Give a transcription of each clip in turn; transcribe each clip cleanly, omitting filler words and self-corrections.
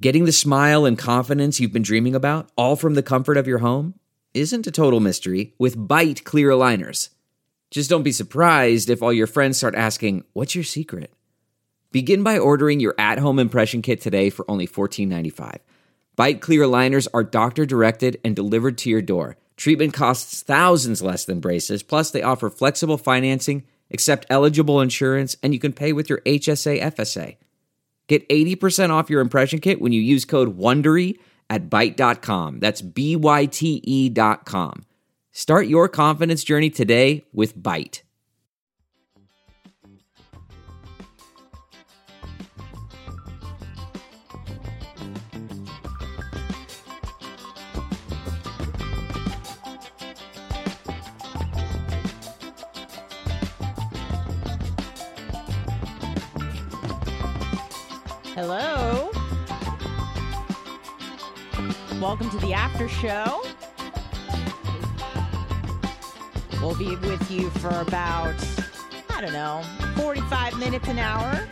Getting the smile and confidence you've been dreaming about, all from the comfort of your home, isn't a total mystery with Byte clear aligners. Just don't be surprised if all your friends start asking, "What's your secret?" Begin by ordering your at-home impression kit today for only $14.95. Byte clear aligners are doctor-directed and delivered to your door. Treatment costs thousands less than braces, plus they offer flexible financing, accept eligible insurance, and you can pay with your HSA FSA. Get 80% off your impression kit when you use code WONDERY at Byte.com. That's BYTE.com. Start your confidence journey today with Byte. Hello. Welcome to the after show. We'll be with you for about, 45 minutes, an hour.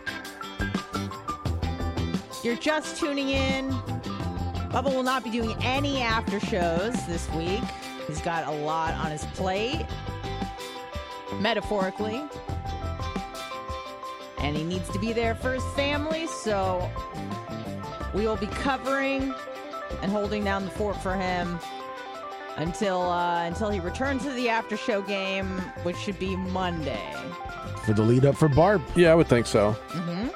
You're just tuning in. Bubba will not be doing any after shows this week. He's got a lot on his plate, metaphorically. And he needs to be there for his family, so we will be covering and holding down the fort for him until he returns to the after show game, which should be Monday. For the lead up for Barb. Yeah, I would think so. Mm-hmm.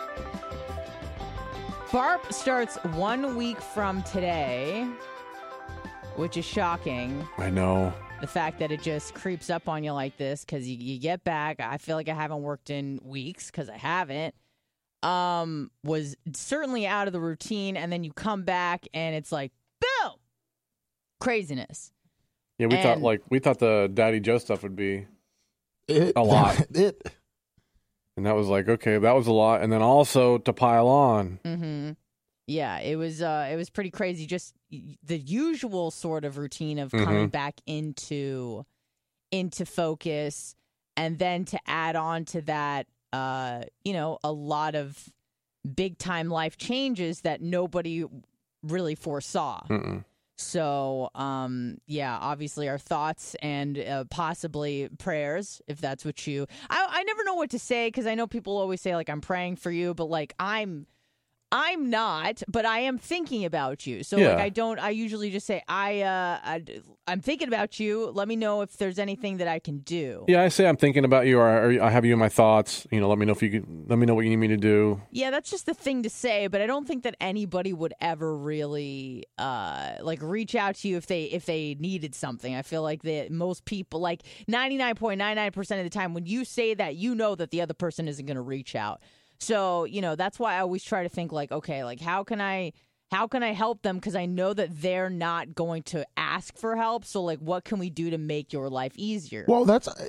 Barb starts 1 week from today, which is shocking. I know. The fact that it just creeps up on you like this, because you get back. I feel like I haven't worked in weeks because I haven't. Was certainly out of the routine, and then you come back and it's like, boom, craziness. Yeah, we thought the Daddy Joe stuff would be a lot. And that was like, okay, that was a lot, and then also to pile on. Mm-hmm. Yeah, it was pretty crazy. Just the usual sort of routine of coming back into focus, and then to add on to that, a lot of big time life changes that nobody really foresaw. Mm-mm. So, obviously our thoughts and possibly prayers, if that's what I never know what to say, because I know people always say, like, I'm praying for you, but, like, I'm not, but I am thinking about you. So, yeah. I usually just say, I'm thinking about you. Let me know if there's anything that I can do. Yeah, I say I'm thinking about you, or I have you in my thoughts. Let me know let me know what you need me to do. Yeah, that's just the thing to say, but I don't think that anybody would ever really, reach out to you if they needed something. I feel like that most people, like 99.99% of the time, when you say that, you know that the other person isn't going to reach out. So, that's why I always try to think, like, okay, like, how can I help them? Because I know that they're not going to ask for help. So, like, what can we do to make your life easier? Well,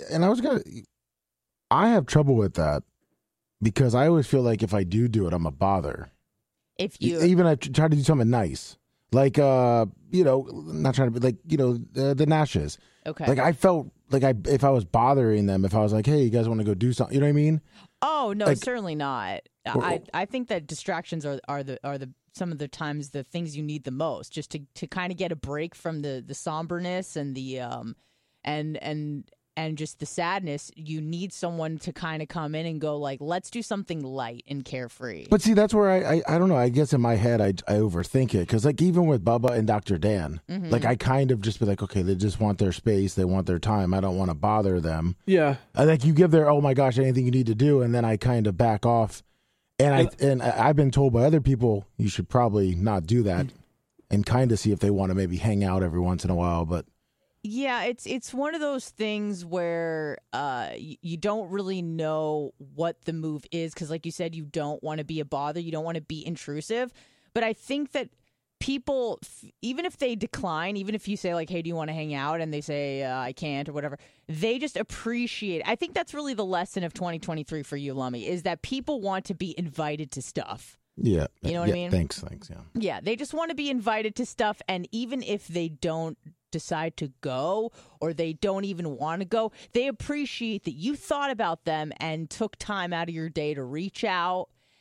I have trouble with that, because I always feel like if I do it, I'm a bother. Even I try to do something nice, like, not trying to be like, the Nashes. Okay. Like, I felt like if I was bothering them, if I was like, hey, you guys want to go do something, you know what I mean? Oh, no, like, certainly not. I think that distractions are the some of the times the things you need the most, just to kind of get a break from the somberness and the and just the sadness. You need someone to kind of come in and go, like, let's do something light and carefree. But see, that's where I don't know. I guess in my head I overthink it, because, like, even with Bubba and Dr. Dan, like, I kind of just be like, okay, they just want their space, they want their time. I don't want to bother them. Yeah, like, you give their, oh my gosh, anything you need to do, and then I kind of back off. And I've been told by other people you should probably not do that, and kind of see if they want to maybe hang out every once in a while. But yeah, it's one of those things where you don't really know what the move is, because, like you said, you don't want to be a bother, you don't want to be intrusive. But I think that people, even if they decline, even if you say, like, hey, do you want to hang out? And they say, I can't, or whatever, they just appreciate. I think that's really the lesson of 2023 for you, Lummy, is that people want to be invited to stuff. Yeah. You know what I mean? Thanks, yeah. Yeah, they just want to be invited to stuff, and even if they don't decide to go, or they don't even want to go, they appreciate that you thought about them and took time out of your day to reach out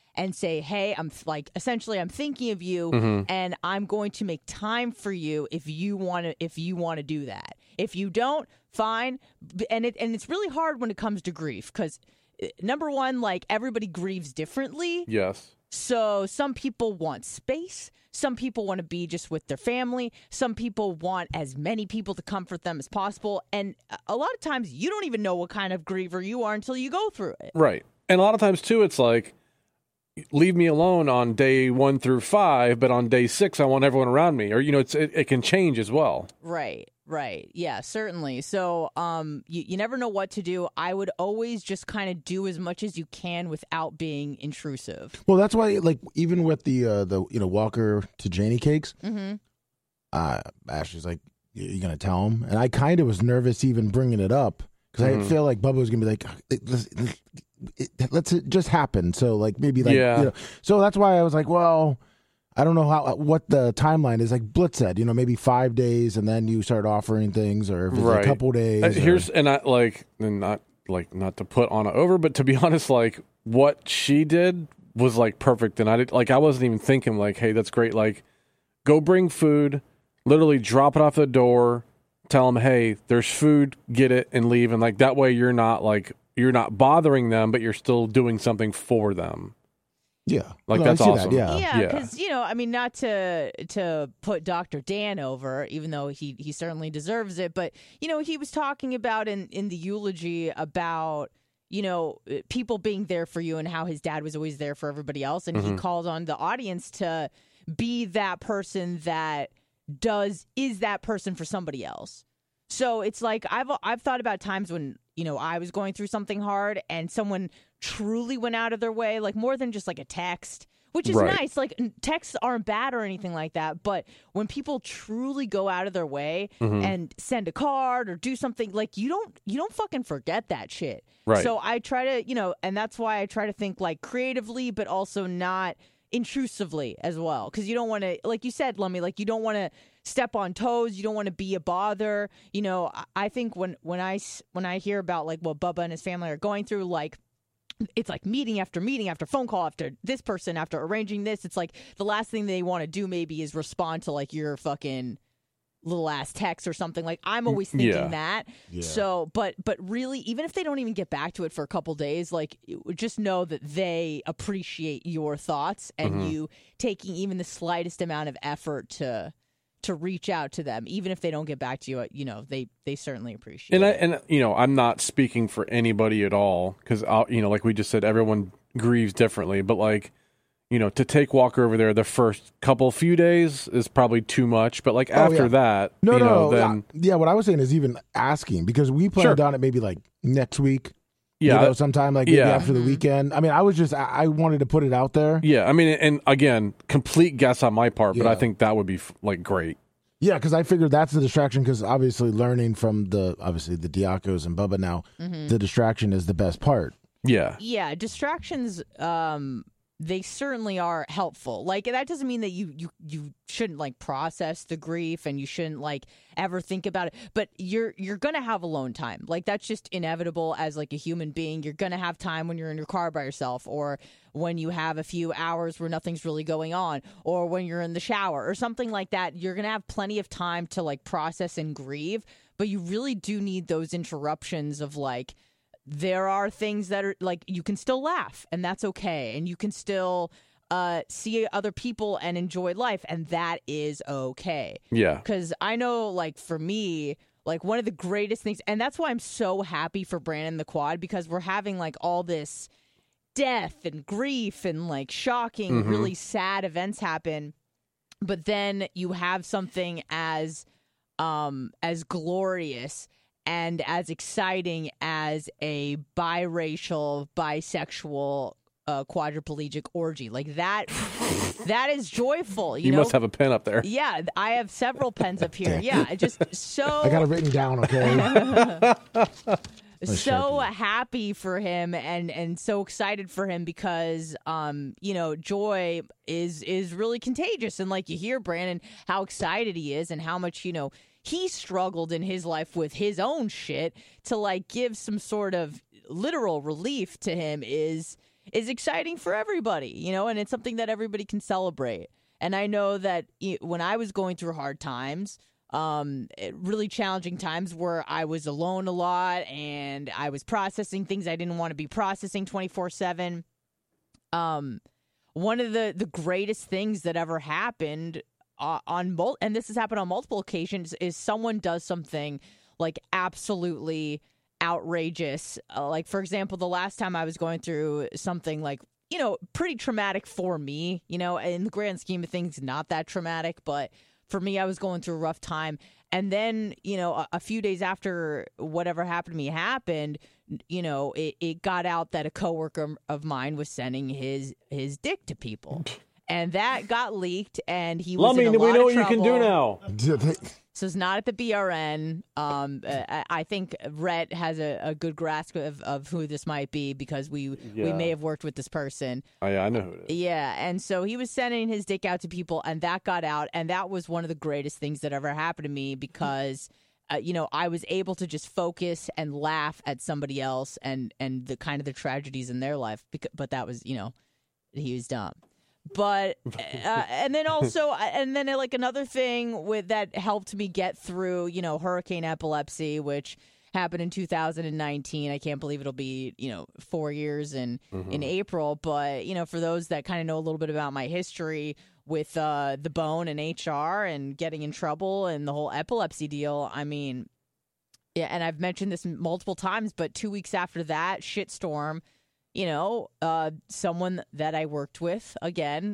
and say, hey, I'm thinking of you, and I'm going to make time for you if you want to do that. If you don't, fine. And it's really hard when it comes to grief, because number one, like, everybody grieves differently. Yes. So some people want space. Some people want to be just with their family. Some people want as many people to comfort them as possible. And a lot of times you don't even know what kind of griever you are until you go through it. Right. And a lot of times, too, it's like, leave me alone on day 1 through 5, but on day 6, I want everyone around me. Or, it can change as well. Right. Yeah, certainly. So you never know what to do. I would always just kind of do as much as you can without being intrusive. Well, that's why, like, even with the Walker to Janie cakes, Ashley's like, "You gonna tell him?" And I kind of was nervous even bringing it up because I feel like Bubba was gonna be like, "Let's it just happen." So like maybe like so that's why I was like, well, I don't know what the timeline is. Like Blitz said, maybe 5 days, and then you start offering things, or if it's a couple days. Not to put Anna over, but to be honest, like what she did was like perfect, and I wasn't even thinking like, hey, that's great. Like, go bring food, literally drop it off the door, tell them, hey, there's food, get it, and leave, and like that way you're not bothering them, but you're still doing something for them. Yeah, like that's awesome. Yeah, because not to put Dr. Dan over, even though he certainly deserves it, but he was talking about in the eulogy about people being there for you and how his dad was always there for everybody else, and he called on the audience to be that person that is that person for somebody else. So it's like I've thought about times when I was going through something hard and someone truly went out of their way, like more than just like a text, which is nice. Like texts aren't bad or anything like that, but when people truly go out of their way and send a card or do something, like you don't fucking forget that shit. Right. So I try to, and that's why I try to think like creatively, but also not intrusively as well, because you don't want to, like you said, Lummy, like you don't want to step on toes, you don't want to be a bother. I think when I hear about like what Bubba and his family are going through, like it's like meeting after phone call after this person after arranging this, it's like the last thing they want to do maybe is respond to like your fucking little ass text or something. Like I'm always thinking that. Yeah. So, but really, even if they don't even get back to it for a couple days, like just know that they appreciate your thoughts and you taking even the slightest amount of effort to reach out to them, even if they don't get back to you. They certainly appreciate it. And I'm not speaking for anybody at all, because like we just said, everyone grieves differently. But like, to take Walker over there the first few days is probably too much. But like after that, then what I was saying is even asking, because we planned on it maybe like next week. Yeah, sometime like maybe after the weekend. I mean, I wanted to put it out there. Yeah, I mean, and again, complete guess on my part, but I think that would be like great. Yeah, because I figured that's the distraction. Because obviously, learning from the Diacos and Bubba now, the distraction is the best part. Yeah, distractions. They certainly are helpful. Like that doesn't mean that you shouldn't like process the grief and you shouldn't like ever think about it. But you're gonna have alone time. Like that's just inevitable as like a human being. You're gonna have time when you're in your car by yourself, or when you have a few hours where nothing's really going on, or when you're in the shower or something like that. You're gonna have plenty of time to like process and grieve. But you really do need those interruptions of like, there are things that are like you can still laugh and that's okay, and you can still see other people and enjoy life, and that is okay. Yeah, because I know, like for me, like one of the greatest things, and that's why I'm so happy for Brandon the Quad, because we're having like all this death and grief and like shocking, really sad events happen, but then you have something as glorious and as exciting as a biracial, bisexual, quadriplegic orgy. Like that is joyful. You know? Must have a pen up there. Yeah, I have several pens up here. Yeah, just so... I got it written down, okay? So happy for him and so excited for him because, joy is really contagious. And like you hear, Brandon, how excited he is and how much, he struggled in his life with his own shit, to like give some sort of literal relief to him is is exciting for everybody, you know, and it's something that everybody can celebrate. And I know that when I was going through hard times, really challenging times where I was alone a lot and I was processing things I didn't want to be processing 24/7. One of the greatest things that ever happened and this has happened on multiple occasions, is someone does something like absolutely outrageous. Like, for example, the last time I was going through something like, you know, pretty traumatic for me, you know, in the grand scheme of things, not that traumatic, but for me, I was going through a rough time. And then, you know, a few days after whatever happened to me happened, you know, it got out that a coworker of mine was sending his dick to people. And that got leaked, and he was in a lot of trouble. we know what you can do now. So it's not at the BRN. I think Rhett has a good grasp of who this might be, because we may have worked with this person. Oh, yeah, I know who it is. Yeah, and so he was sending his dick out to people, and that got out, and that was one of the greatest things that ever happened to me, because you know, I was able to just focus and laugh at somebody else and the kind of the tragedies in their life. But that was, you know, he was dumb. But and then also like another thing that helped me get through, you know, Hurricane Epilepsy, which happened in 2019. I can't believe it'll be, you know, 4 years in April. But, you know, for those that kind of know a little bit about my history with the bone and HR and getting in trouble and the whole epilepsy deal, I mean, yeah, and I've mentioned this multiple times, but 2 weeks after that shitstorm, you know, someone that I worked with, again,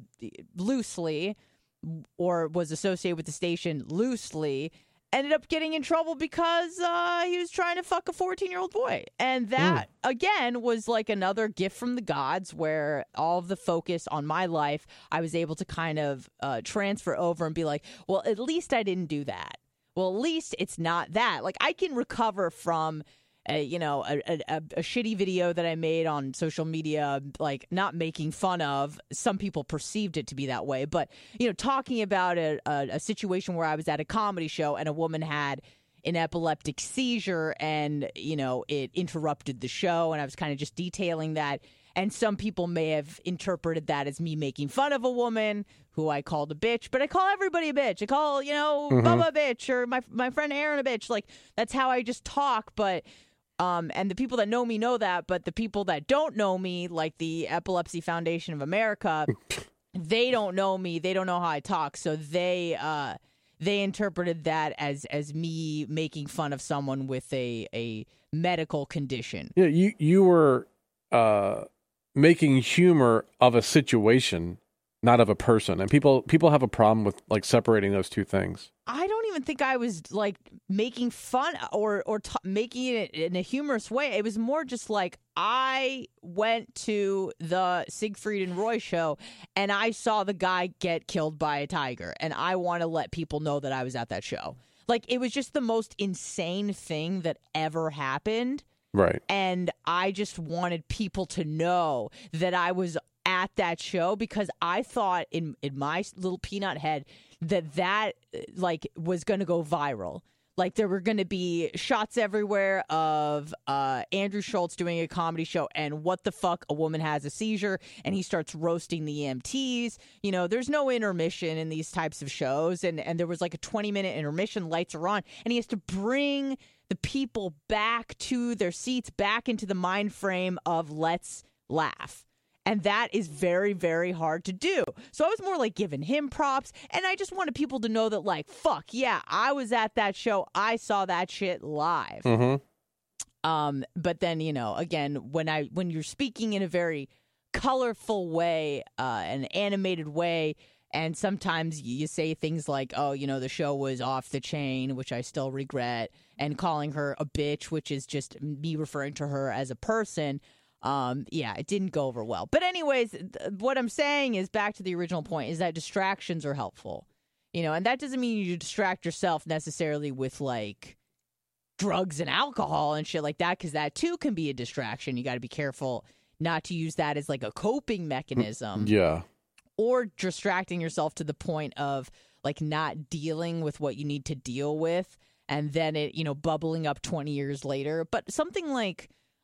loosely, or was associated with the station loosely, ended up getting in trouble because he was trying to fuck a 14-year-old boy. And that, again, was like another gift from the gods, where all of the focus on my life, I was able to kind of transfer over and be like, well, at least I didn't do that. Well, at least it's not that. Like, I can recover from a shitty video that I made on social media, like not making fun of. Some people perceived it to be that way, but, you know, talking about a situation where I was at a comedy show and a woman had an epileptic seizure and, you know, it interrupted the show, and I was kind of just detailing that. And some people may have interpreted that as me making fun of a woman who I called a bitch, but I call everybody a bitch. I call, you know, Bubba a bitch, or my friend Aaron a bitch. Like, that's how I just talk. But and the people that know me know that, but the people that don't know me, like the Epilepsy Foundation of America, they don't know me. They don't know how I talk. So they interpreted that as me making fun of someone with a medical condition. Yeah, you were making humor of a situation, not of a person. And people have a problem with, like, separating those two things. I don't even think I was, like, making fun or making it in a humorous way. It was more just like, I went to the Siegfried and Roy show and I saw the guy get killed by a tiger, and I want to let people know that I was at that show. Like, it was just the most insane thing that ever happened. Right. And I just wanted people to know that I was at that show, because I thought in my little peanut head that like was going to go viral. Like, there were going to be shots everywhere of Andrew Schultz doing a comedy show, and what the fuck, a woman has a seizure, and he starts roasting the EMTs. You know, there's no intermission in these types of shows, and there was like a 20-minute intermission, lights are on, and he has to bring the people back to their seats, back into the mind frame of let's laugh. And that is very, very hard to do. So I was more like giving him props. And I just wanted people to know that, like, fuck, yeah, I was at that show. I saw that shit live. But then, you know, again, when you're speaking in a very colorful way, an animated way, and sometimes you say things like, oh, you know, the show was off the chain, which I still regret, and calling her a bitch, which is just me referring to her as a person. Yeah, it didn't go over well. But anyways, what I'm saying is, back to the original point, is that distractions are helpful. You know, and that doesn't mean you distract yourself necessarily with, like, drugs and alcohol and shit like that, because that too can be a distraction. You got to be careful not to use that as, like, a coping mechanism. Yeah. Or distracting yourself to the point of, like, not dealing with what you need to deal with, and then it, you know, bubbling up 20 years later. But something like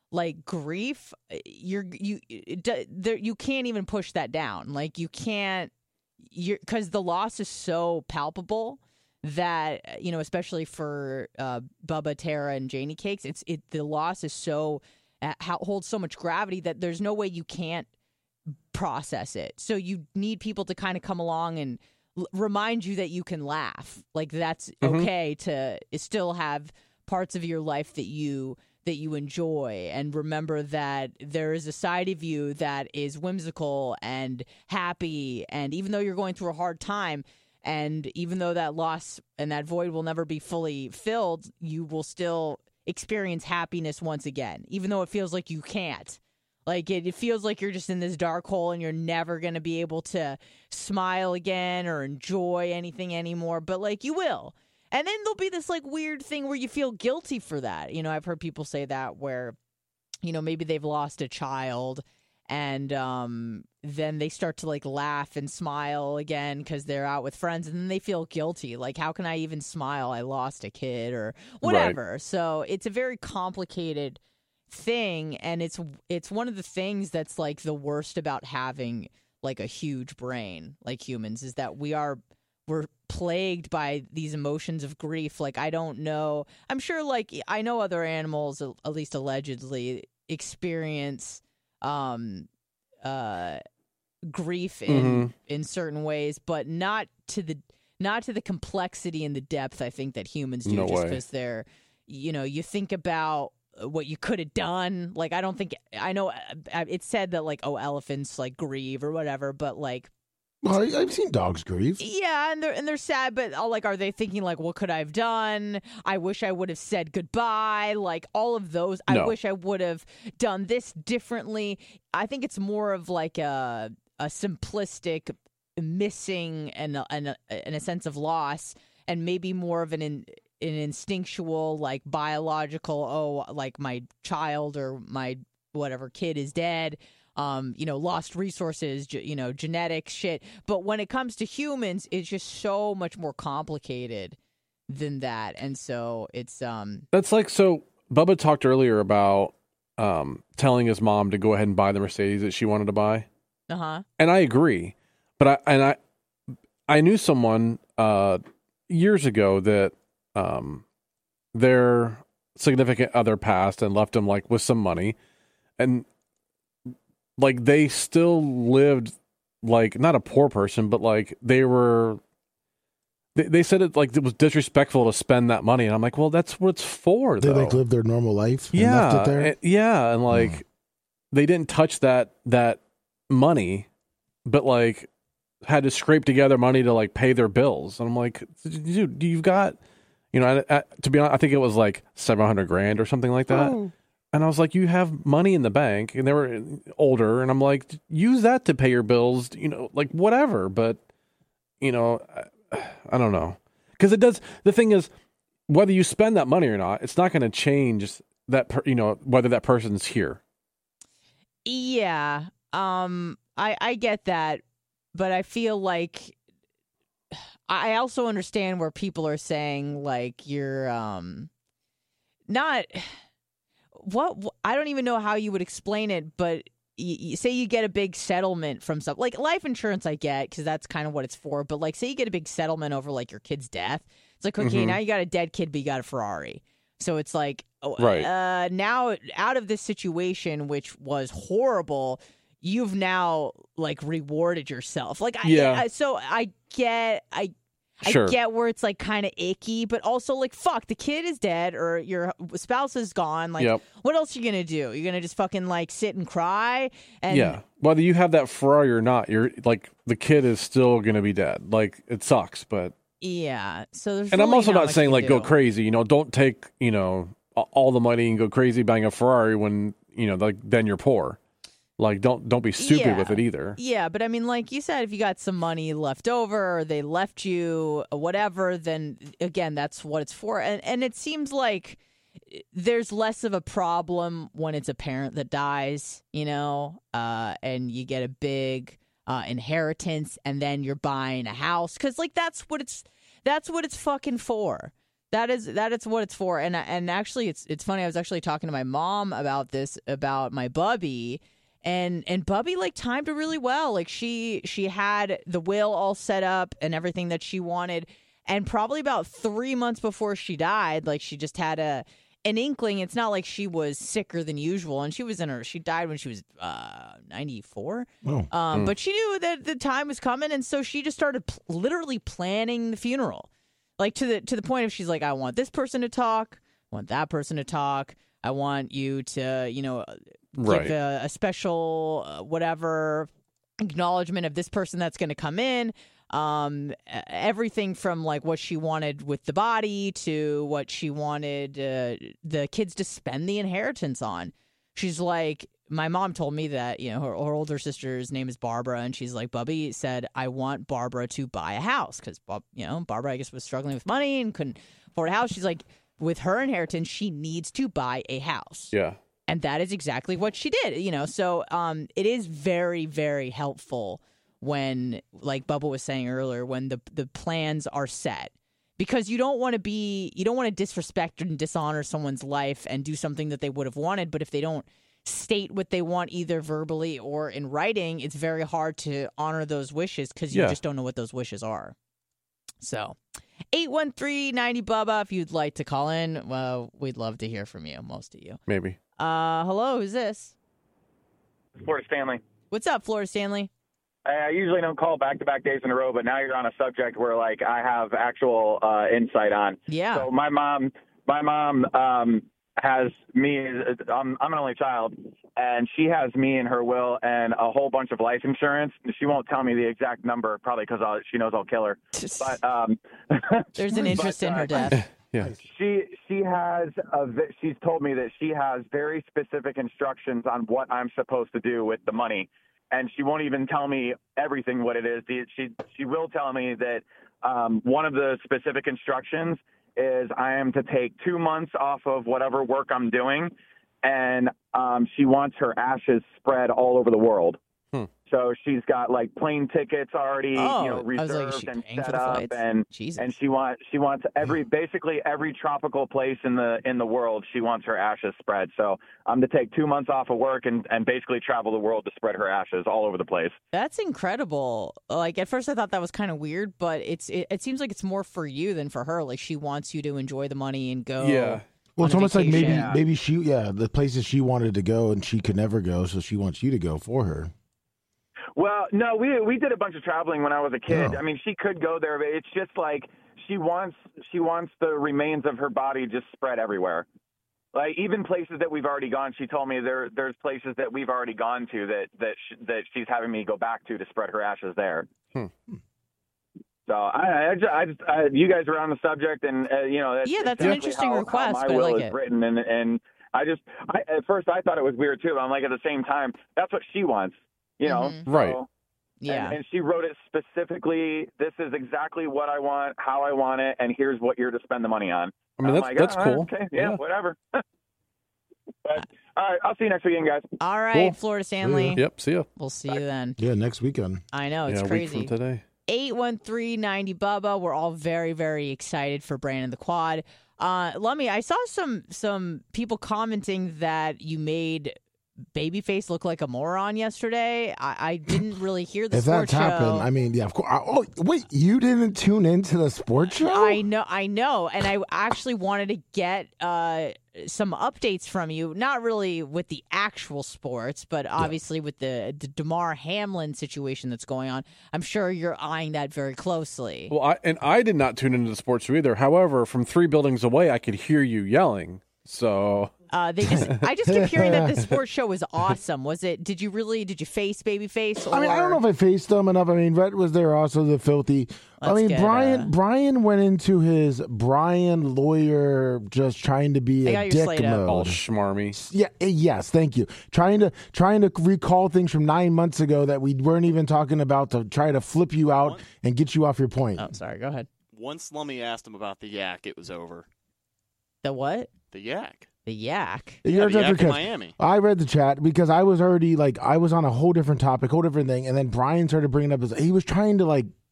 like grief, you can't even push that down. Like you can't, because the loss is so palpable that, especially for Bubba, Tara, and Janie Cakes, the loss is so holds so much gravity that there's no way you can't process it. So you need people to kind of come along and remind you that you can laugh. Like that's okay to still have parts of your life that you enjoy, and remember that there is a side of you that is whimsical and happy, and even though you're going through a hard time, and even though that loss and that void will never be fully filled, you will still experience happiness once again, even though it feels like you can't. Like it feels like you're just in this dark hole and you're never going to be able to smile again or enjoy anything anymore, but like you will. And then there'll be this like weird thing where you feel guilty for that. I've heard people say that where, maybe they've lost a child, and then they start to like laugh and smile again because they're out with friends, and then they feel guilty. Like, how can I even smile? I lost a kid or whatever. Right. So it's a very complicated thing, and it's one of the things that's like the worst about having like a huge brain like humans, is that we're plagued by these emotions of grief. Like, I don't know. I'm sure, like, I know other animals, at least allegedly, experience grief in certain ways, but not to the complexity and the depth I think that humans do. No just way. because they're, you think about what you could have done. Like, I know it's said that like, elephants like grieve or whatever, but like, well, I've seen dogs grieve. Yeah, and they're sad, but are they thinking like, what could I have done? I wish I would have said goodbye. Like all of those. No. I wish I would have done this differently. I think it's more of like a simplistic missing and a sense of loss, and maybe more of an instinctual, like biological. Like my child or my whatever kid is dead. Lost resources, genetic shit. But when it comes to humans, it's just so much more complicated than that. And so it's that's like, so Bubba talked earlier about telling his mom to go ahead and buy the Mercedes that she wanted to buy. Uh-huh. And I agree. But I knew someone years ago that their significant other passed and left them like with some money, and like they still lived like not a poor person, but like they said it like it was disrespectful to spend that money, and I'm like, well, that's what it's for. They like live their normal life. Yeah, and left it there? And like they didn't touch that money, but like had to scrape together money to like pay their bills, and I'm like, dude, you've got, to be honest, I think it was like $700,000 or something like that. Oh. And I was like, you have money in the bank, and they were older, and I'm like, use that to pay your bills, like whatever. But, I don't know. Because it does, the thing is, whether you spend that money or not, it's not going to change that, whether that person's here. Yeah. I get that, but I feel like I also understand where people are saying like you're not... What I don't even know how you would explain it, but you say you get a big settlement from something like life insurance. I get, because that's kind of what it's for. But like, say you get a big settlement over like your kid's death. It's like, okay, now you got a dead kid, but you got a Ferrari. So it's like, right. Now out of this situation, which was horrible, you've now like rewarded yourself. Like, so I get. Sure. I get where it's like kind of icky, but also like, fuck, the kid is dead or your spouse is gone. Like, What else are you going to do? You're going to just fucking like sit and cry? And yeah. Whether you have that Ferrari or not, you're like, the kid is still going to be dead. Like, it sucks, but. Yeah. So there's and really I'm also not saying like do. Go crazy. Don't take, all the money and go crazy buying a Ferrari when, like then you're poor. Like, don't be stupid with it either. Yeah, but I mean, like you said, if you got some money left over or they left you whatever, then again, that's what it's for. And it seems like there's less of a problem when it's a parent that dies, and you get a big inheritance, and then you're buying a house, because like that's what it's fucking for. That is what it's for. And actually, it's funny. I was actually talking to my mom about this, about my Bubby. And Bubby like timed it really well. Like she had the will all set up and everything that she wanted. And probably about 3 months before she died, like she just had an inkling. It's not like she was sicker than usual. And she died when she was 94. Oh. But she knew that the time was coming. And so she just started literally planning the funeral. Like to the point of she's like, I want this person to talk. I want that person to talk. I want you to, give a special whatever acknowledgement of this person that's going to come in. Everything from like what she wanted with the body to what she wanted the kids to spend the inheritance on. She's like, my mom told me that, her older sister's name is Barbara, and she's like, Bubby said, I want Barbara to buy a house because, Barbara, I guess, was struggling with money and couldn't afford a house. She's like, with her inheritance, she needs to buy a house. Yeah. And that is exactly what she did, So it is very, very helpful when, like Bubba was saying earlier, when the plans are set. Because you don't want to disrespect and dishonor someone's life and do something that they would have wanted. But if they don't state what they want either verbally or in writing, it's very hard to honor those wishes because you just don't know what those wishes are. So 813-90-BUBBA if you'd like to call in. Well, we'd love to hear from you, most of you. Maybe. Hello, who's this? Florida Stanley. What's up, Florida Stanley? I usually don't call back-to-back days in a row, but now you're on a subject where, like, I have actual insight on. Yeah. So my mom has me. I'm an only child, and she has me in her will and a whole bunch of life insurance. She won't tell me the exact number, probably because she knows I'll kill her. But there's an interest in her death. Yeah. She has she's told me that she has very specific instructions on what I'm supposed to do with the money. And she won't even tell me everything what it is. She will tell me that one of the specific instructions is I am to take 2 months off of whatever work I'm doing, and she wants her ashes spread all over the world. So she's got like plane tickets already, reserved and set up, and she wants basically every tropical place in the world. She wants her ashes spread. So I'm to take 2 months off of work and basically travel the world to spread her ashes all over the place. That's incredible. Like at first I thought that was kind of weird, but it seems like it's more for you than for her. Like she wants you to enjoy the money and go. Yeah. Well, it's almost like maybe she the places she wanted to go and she could never go, so she wants you to go for her. Well, no, we did a bunch of traveling when I was a kid. Oh. I mean, she could go there, but it's just like she wants the remains of her body just spread everywhere. Like even places that we've already gone, she told me there's places that we've already gone to that she's having me go back to spread her ashes there. So I you guys are on the subject, and that's an interesting request. How my but will I like is it. written, and at first I thought it was weird too. But I'm like, at the same time, that's what she wants. Right. So, Yeah. And she wrote it specifically. This is exactly what I want, how I want it, and here's what you're to spend the money on. I mean, that's cool. Okay, yeah. Whatever. But all right, I'll see you next weekend, guys. All right, Cool. Florida Stanley. Yep. See ya. We'll see you then. Yeah, next weekend. I know, it's A week crazy. from today. 813-90-BUBBA. We're all very, very excited for Brandon the Quad. Lummy, I saw some people commenting that you made Babyface look like a moron yesterday. I didn't really hear the If sports that's show. happened, I mean, yeah, of course. Oh, wait, you didn't tune into the sports show? I know, and I actually wanted to get some updates from you. Not really with the actual sports, but obviously with the Damar Hamlin situation that's going on. I'm sure you're eyeing that very closely. Well, I did not tune into the sports show either. However, from 3 buildings away, I could hear you yelling. So I just kept hearing that the sports show was awesome. Did you face Babyface? I mean, I don't know if I faced them enough. I mean, Rhett was there also, the filthy. Brian went into his Brian lawyer just trying to be a dick mode. all schmarmy. Yeah, yes, thank you. Trying to recall things from 9 months ago that we weren't even talking about to try to flip you out and get you off your point. Oh, sorry. Go ahead. Once Lummy asked him about the yak, it was over. The what? The yak. The yak. The yak in Miami. I read the chat because I was already I was on a whole different topic, whole different thing, and then Brian started bringing up he was trying to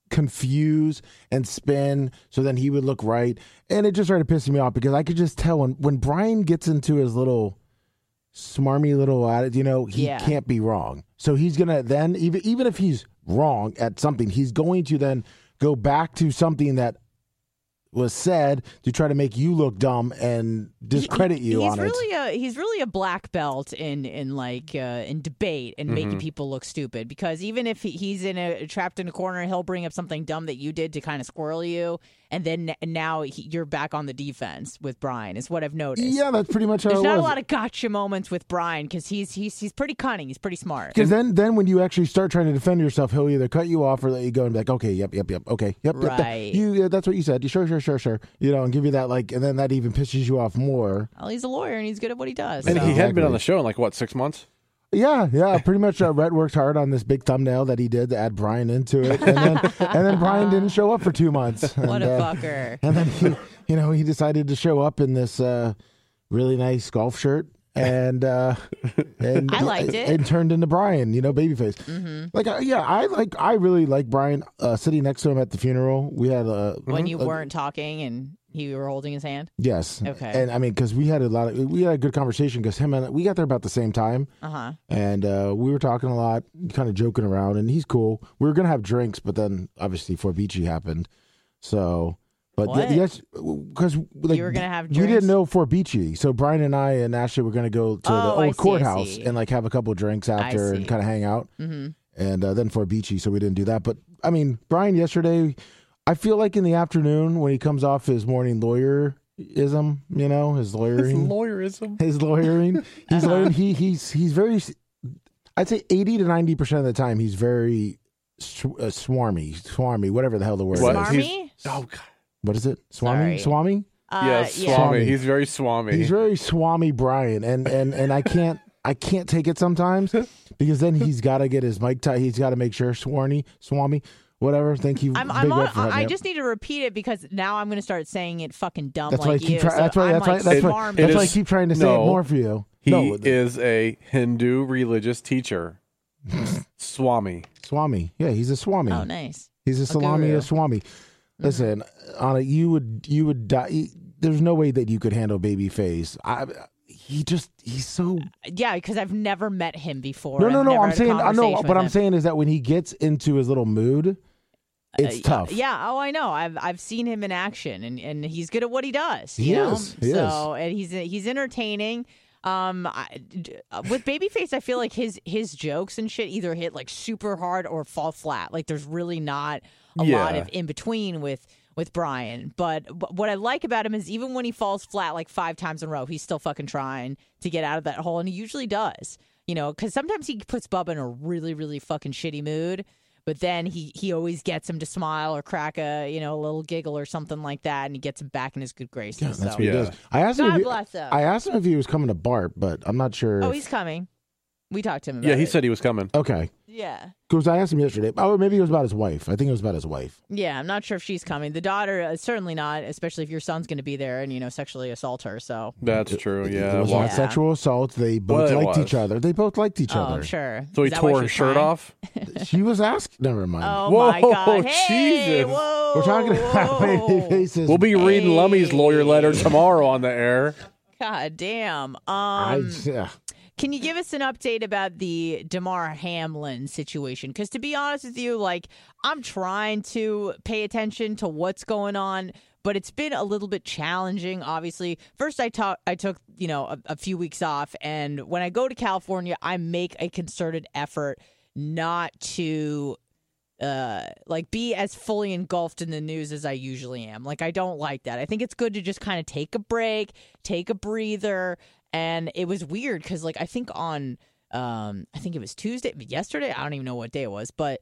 confuse and spin so then he would look right. And it just started pissing me off because I could just tell when Brian gets into his little smarmy little attitude, he can't be wrong. So he's going to then, even if he's wrong at something, he's going to then go back to something that was said to try to make you look dumb and discredit you on it. He's really a black belt in debate and making people look stupid, because even if he's trapped in a corner, he'll bring up something dumb that you did to kind of squirrel you, and then now you're back on the defense with Brian, is what I've noticed. Yeah, that's pretty much how There's it was. not a lot of gotcha moments with Brian because he's pretty cunning. He's pretty smart. Because then when you actually start trying to defend yourself, he'll either cut you off or let you go and be like, okay, yep, okay, yep, right. That's what you said. Sure. And give you that, and then that even pisses you off more. Well, he's a lawyer and he's good at what he does. And so. he hadn't been on the show in 6 months? Yeah, pretty much. Rhett worked hard on this big thumbnail that he did to add Brian into it, and then Brian didn't show up for 2 months. What a fucker! And then he decided to show up in this really nice golf shirt, and I liked it. And turned into Brian, babyface. Mm-hmm. I really like Brian. Sitting next to him at the funeral, we had when you weren't talking and you were holding his hand. Yes. Okay. And I mean, because we had a good conversation because we got there about the same time. And we were talking a lot, kind of joking around, and he's cool. We were gonna have drinks, but then obviously Forbici happened, so. But yes, because you were gonna have drinks? We didn't know Forbici, so Brian and I and Ashley were gonna go to the old courthouse and have a couple of drinks after and kind of hang out, and then Forbici, so we didn't do that. But I mean, Brian yesterday, I feel like in the afternoon when he comes off his morning lawyerism, his lawyering, he's very, I'd say 80 to 90% of the time he's very swarmy, whatever the hell the word is. Smarmy? Oh God. What is it? Swami? Yes, Swami. He's very Swami. He's very Swami Brian, and I can't take it sometimes because then he's got to get his mic tight. He's got to make sure Swami, whatever. Thank you. I just need to repeat it because now I'm going to start saying it fucking dumb that's like you. That's why I keep trying to say it more for you. He is a Hindu religious teacher. Swami. Yeah, he's a Swami. Oh, nice. He's a salami, a Swami. Listen, Anna, you would die. There's no way that you could handle Babyface. He's so. Yeah, because I've never met him before. No. I'm saying what I'm saying is that when he gets into his little mood, it's tough. Yeah. Oh, I know. I've seen him in action, and he's good at what he does. He is. And he's entertaining. With Babyface, I feel like his jokes and shit either hit super hard or fall flat. There's really not a lot of in between with Brian. But what I like about him is even when he falls flat 5 times in a row, he's still fucking trying to get out of that hole, and he usually does. Because sometimes he puts Bubba in a really, really fucking shitty mood. But then he always gets him to smile or crack a little giggle or something like that, and he gets him back in his good graces. Yeah, that's what he does. I asked him if he was coming to Bart, but I'm not sure. Oh, he's coming. We talked to him about it. Yeah, he said he was coming. Okay. Yeah. Because I asked him yesterday. Oh, maybe it was about his wife. I think it was about his wife. Yeah, I'm not sure if she's coming. The daughter, certainly not, especially if your son's going to be there and, sexually assault her. So that's true, yeah. It was not sexual assault. They both liked each other. Oh, I'm sure. So he tore her shirt off? She was asked. Never mind. Oh, my God. Hey, Jesus. Whoa, we're talking about Babyfaces. We'll be reading Lummy's lawyer letter tomorrow on the air. God damn. Can you give us an update about the Damar Hamlin situation? Because to be honest with you, I'm trying to pay attention to what's going on, but it's been a little bit challenging, obviously. First, I took a few weeks off, and when I go to California, I make a concerted effort not to be as fully engulfed in the news as I usually am. I don't like that. I think it's good to just kind of take a break, take a breather. And it was weird because, I think on, I think it was yesterday. I don't even know what day it was, but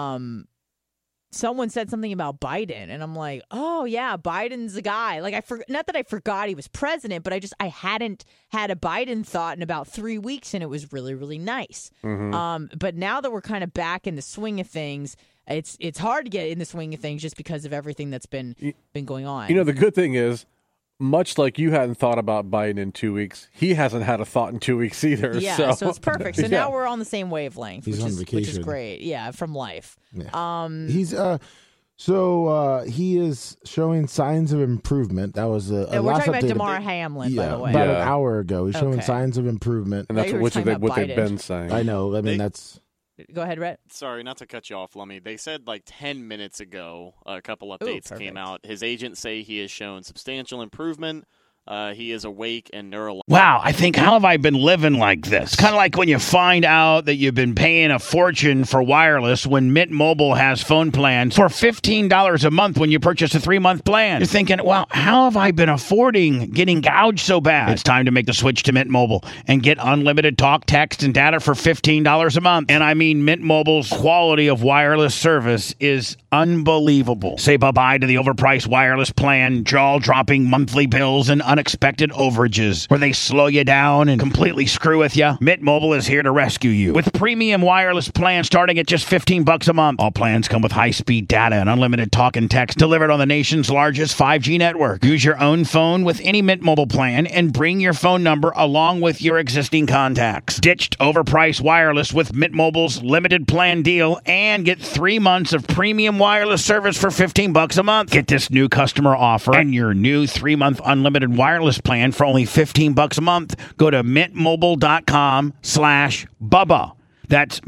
someone said something about Biden, and I'm like, oh yeah, Biden's the guy. Not that I forgot he was president, but I hadn't had a Biden thought in about 3 weeks, and it was really, really nice. Mm-hmm. But now that we're kind of back in the swing of things, it's hard to get in the swing of things just because of everything that's been going on. The good thing is, much like you hadn't thought about Biden in 2 weeks, he hasn't had a thought in 2 weeks either. Yeah, so it's perfect. So now we're on the same wavelength, He's on vacation. Which is great. Yeah, from life. Yeah. So he is showing signs of improvement. That was a we're last talking about update Damar Hamlin, by the way. about an Yeah. hour ago. He's showing Okay. signs of improvement. And that's Now you were what talking about they've Biden. been saying. I know. I mean, that's Go ahead, Rhett. Sorry, not to cut you off, Lummy. They said like 10 minutes ago, a couple updates perfect. came out. His agents say he has shown substantial improvement. He is awake and neurologically. Wow, I think, how have I been living like this? Kind of like when you find out that you've been paying a fortune for wireless when Mint Mobile has phone plans for $15 a month when you purchase a 3-month plan. You're thinking, wow, how have I been affording getting gouged so bad? It's time to make the switch to Mint Mobile and get unlimited talk, text, and data for $15 a month. And I mean, Mint Mobile's quality of wireless service is unbelievable. Say bye-bye to the overpriced wireless plan, jaw-dropping monthly bills, and unexpected overages where they slow you down and completely screw with you. Mint Mobile is here to rescue you with premium wireless plans starting at just $15 a month. All plans come with high-speed data and unlimited talk and text delivered on the nation's largest 5G network. Use your own phone with any Mint Mobile plan and bring your phone number along with your existing contacts. Ditched overpriced wireless with Mint Mobile's limited plan deal and get 3 months of premium wireless service for $15 a month. Get this new customer offer and your new 3-month unlimited wireless plan for only $15 a month. Go to mintmobile.com/Bubba. That's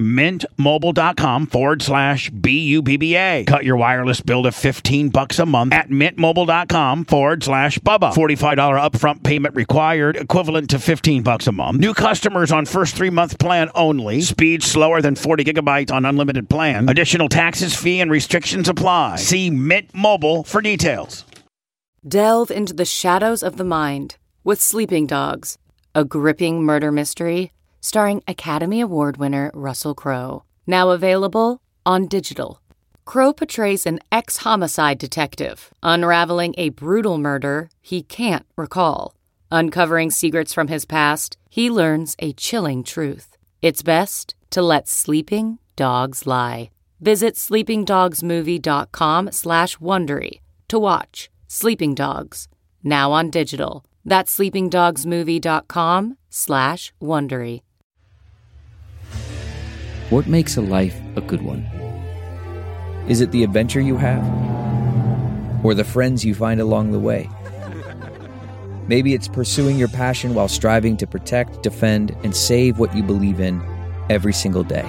mintmobile.com/BUBBA. Cut your wireless bill to $15 a month at mintmobile.com/Bubba. $45 upfront payment required, equivalent to $15 a month. New customers on first 3-month plan only. Speed slower than 40 gigabytes on unlimited plan. Additional taxes, fee, and restrictions apply. See Mint Mobile for details. Delve into the shadows of the mind with Sleeping Dogs, a gripping murder mystery starring Academy Award winner Russell Crowe. Now available on digital. Crowe portrays an ex-homicide detective unraveling a brutal murder he can't recall. Uncovering secrets from his past, he learns a chilling truth. It's best to let sleeping dogs lie. Visit sleepingdogsmovie.com/Wondery to watch Sleeping Dogs, now on digital. That's sleepingdogsmovie.com/Wondery. What makes a life a good one? Is it the adventure you have? Or the friends you find along the way? Maybe it's pursuing your passion while striving to protect, defend, and save what you believe in every single day.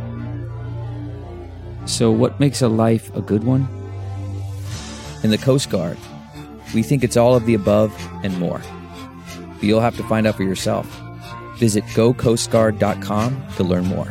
So what makes a life a good one? In the Coast Guard, we think it's all of the above and more. But you'll have to find out for yourself. Visit gocoastguard.com to learn more.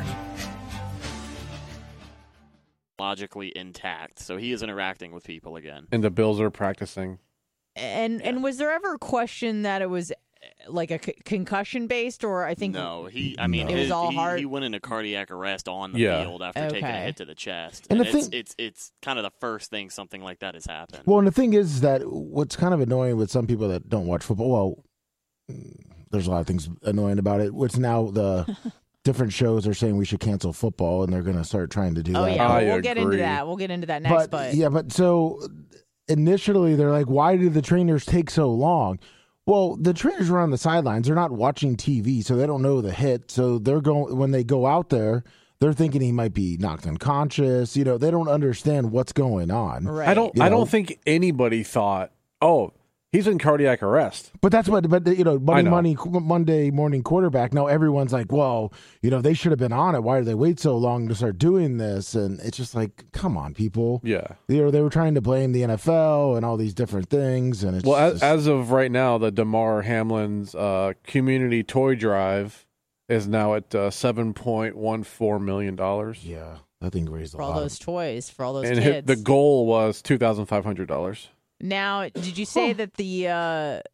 Logically intact, so he is interacting with people again. And the Bills are practicing. And was there ever a question that it was like a concussion based, or I think No, I mean, it was all heart. He went into cardiac arrest on the Yeah. field after taking a Okay. hit to the chest. And And the it's kind of the first thing something like that has happened. well. And the thing is that what's kind of annoying with some people that don't watch football. Well, there's a lot of things annoying about it. What's now the different shows are saying we should cancel football, and they're going to start trying to do Oh that. yeah, I we'll get into agree. that. We'll get into that next. But But so initially they're like, why do the trainers take so long? Well, the trainers are on the sidelines. They're not watching TV, so they don't know the hit. So they're going when they go out there, they're thinking he might be knocked unconscious. You know, they don't understand what's going on. right. I don't. You I know? don't think anybody thought, "Oh, he's in cardiac arrest." But that's what. But you know, I know. Monday morning quarterback. Now everyone's like, well, you know, they should have been on it. Why did they wait so long to start doing this? And it's just like, come on, people. Yeah. You know, they were trying to blame the NFL and all these different things. And it's Well, just, as of right now, the Damar Hamlin's community toy drive is now at $7.14 million. yeah, that thing raised a for all lot. those toys, for all those And kids. the goal was $2,500. Now, did you say that the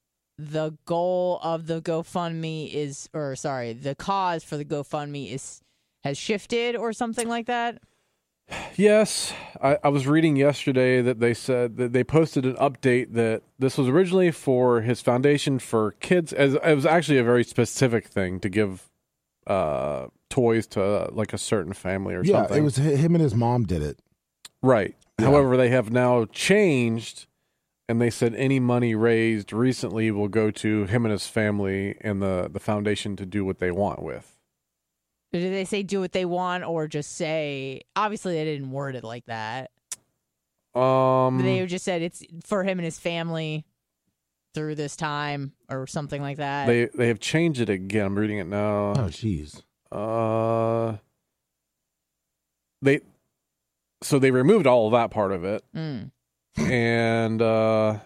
goal of the GoFundMe is, or sorry, the cause for the GoFundMe has shifted or something like that? Yes, I was reading yesterday that they said that they posted an update that this was originally for his foundation for kids. As it was actually a very specific thing to give toys to like a certain family or Yeah, something. it was him and his mom did it. Right. Yeah. However, they have now changed, and they said any money raised recently will go to him and his family and the foundation to do what they want with. Did they say do what they want, or just say? Obviously, they didn't word it like that. They just said it's for him and his family through this time or something like that. They have changed it again. I'm reading it now. Oh, jeez. They removed all of that part of it, Mm. and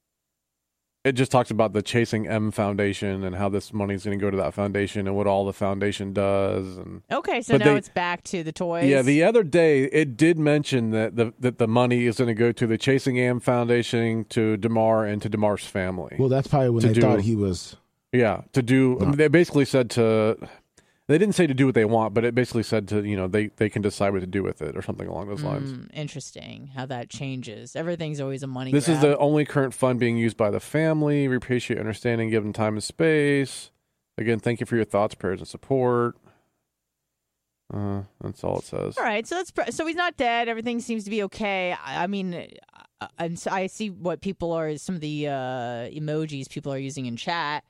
it just talks about the Chasing M Foundation and how this money is going to go to that foundation and what all the foundation does. And Okay, so now it's back to the toys. yeah, the other day it did mention that the money is going to go to the Chasing M Foundation, to DeMar, and to DeMar's family. Well, that's probably when they thought he was. Yeah, to do. I mean, they basically said to. They didn't say to do what they want, but it basically said to, they can decide what to do with it or something along those lines. Interesting how that changes. Everything's always a money This grab. is the only current fund being used by the family. We appreciate understanding, give them time and space. Again, thank you for your thoughts, prayers, and support. That's all it says. All right, so so he's not dead. Everything seems to be okay. I mean, and so I see what people are, some of the emojis people are using in chat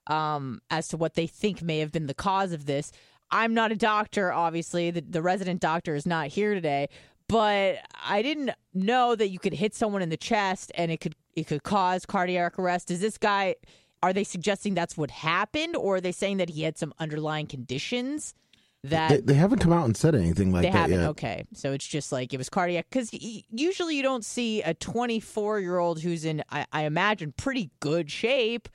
as to what they think may have been the cause of this. I'm not a doctor, obviously. The resident doctor is not here today, but I didn't know that you could hit someone in the chest and it could cause cardiac arrest. Is this guy? Are they suggesting that's what happened, or are they saying that he had some underlying conditions? That They haven't come out and said anything like they that haven't. yet. Okay, so it's just like it was cardiac, because usually you don't see a 24-year-old who's in, I imagine, pretty good shape,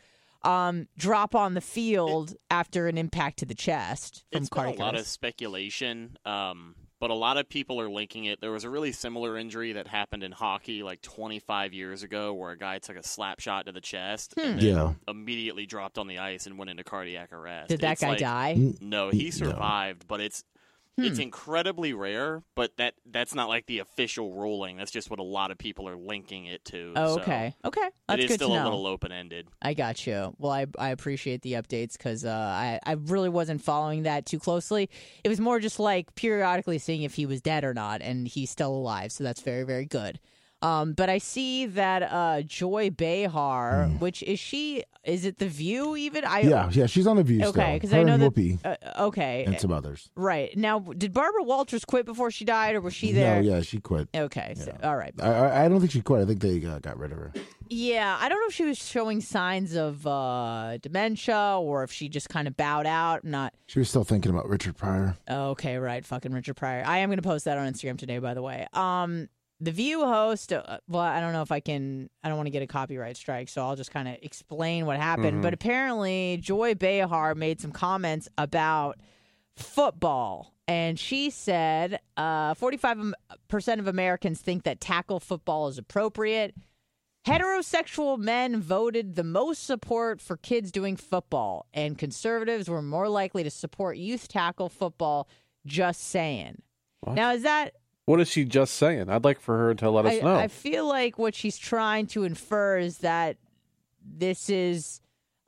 drop on the field after an impact to the chest from It's been cardiac a lot arrest. of speculation, but a lot of people are linking it. There was a really similar injury that happened in hockey like 25 years ago where a guy took a slap shot to the chest and then immediately dropped on the ice and went into cardiac arrest. Did that It's guy like, die? No, he survived, but it's incredibly rare, but that's not like the official ruling. That's just what a lot of people are linking it to. Oh, so okay. Okay. That's it is good still to a know. little open-ended. I got you. Well, I appreciate the updates because I really wasn't following that too closely. It was more just like periodically seeing if he was dead or not, and he's still alive, so that's very, very good. But I see that Joy Behar, which is it The View even? Yeah, she's on The View still. Okay, because Her I know and that. Whoopi Okay. and some others. Right. Now, did Barbara Walters quit before she died, or was she there? No, yeah, she quit. Okay, so, all right. I don't think she quit. I think they got rid of her. Yeah, I don't know if she was showing signs of dementia or if she just kind of bowed out. She was still thinking about Richard Pryor. Okay, right. Fucking Richard Pryor. I am going to post that on Instagram today, by the way. The View host, well, I don't know if I don't want to get a copyright strike, so I'll just kind of explain what happened. But apparently, Joy Behar made some comments about football. And she said 45% of Americans think that tackle football is appropriate. Heterosexual men voted the most support for kids doing football, and conservatives were more likely to support youth tackle football. Just saying. What? Now, is that... What is she just saying? I'd like for her to let us know. I feel like what she's trying to infer is that this is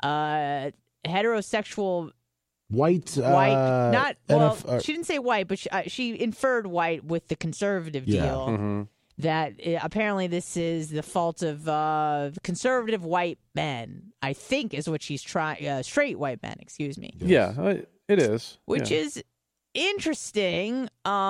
heterosexual white. Not well. She didn't say white, but she inferred white with the conservative deal. Mm-hmm. That apparently this is the fault of conservative white men. I think is what she's trying. Straight white men, excuse me. Yes. Yeah, it is. Which is interesting.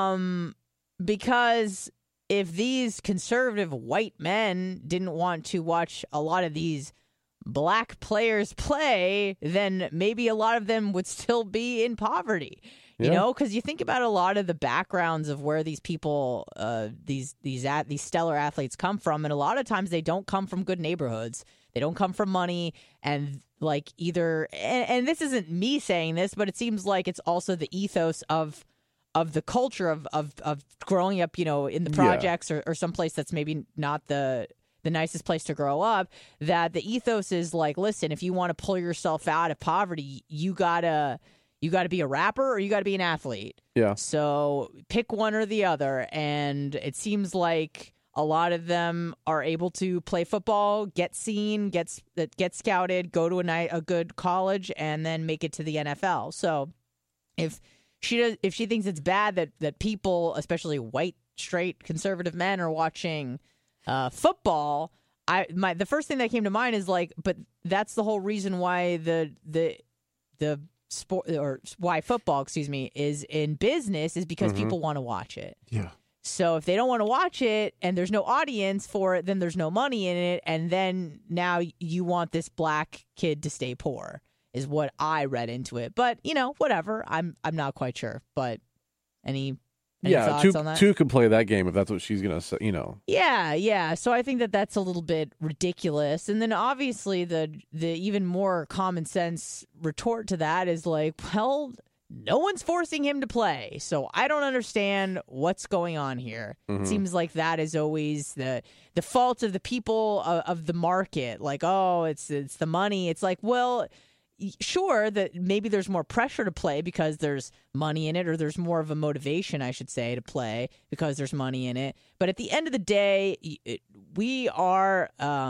Because if these conservative white men didn't want to watch a lot of these black players play, then maybe a lot of them would still be in poverty. You know, because you think about a lot of the backgrounds of where these people, these stellar athletes come from, and a lot of times they don't come from good neighborhoods. They don't come from money, and like either, and this isn't me saying this, but it seems like it's also the ethos of the culture of growing up, you know, in the projects or someplace that's maybe not the nicest place to grow up, that the ethos is like, listen, if you want to pull yourself out of poverty, you gotta be a rapper or you gotta be an athlete. Yeah. So pick one or the other. And it seems like a lot of them are able to play football, get seen, get scouted, go to a good college, and then make it to the NFL. So if she thinks it's bad that people, especially white, straight, conservative men, are watching football, the first thing that came to mind is like, but that's the whole reason why the sport, or why football, excuse me, is in business, is because people want to watch it. Yeah. So if they don't want to watch it and there's no audience for it, then there's no money in it. And then now you want this black kid to stay poor is what I read into it. But, whatever. I'm not quite sure. But any thoughts on that? Two could play that game if that's what she's going to say, Yeah. So I think that that's a little bit ridiculous. And then obviously the even more common sense retort to that is like, well, no one's forcing him to play. So I don't understand what's going on here. It seems like that is always the fault of the people of the market. Like, oh, it's the money. It's like, well, sure that maybe there's more pressure to play because there's money in it, or there's more of a motivation, I should say, to play because there's money in it. But at the end of the day, we are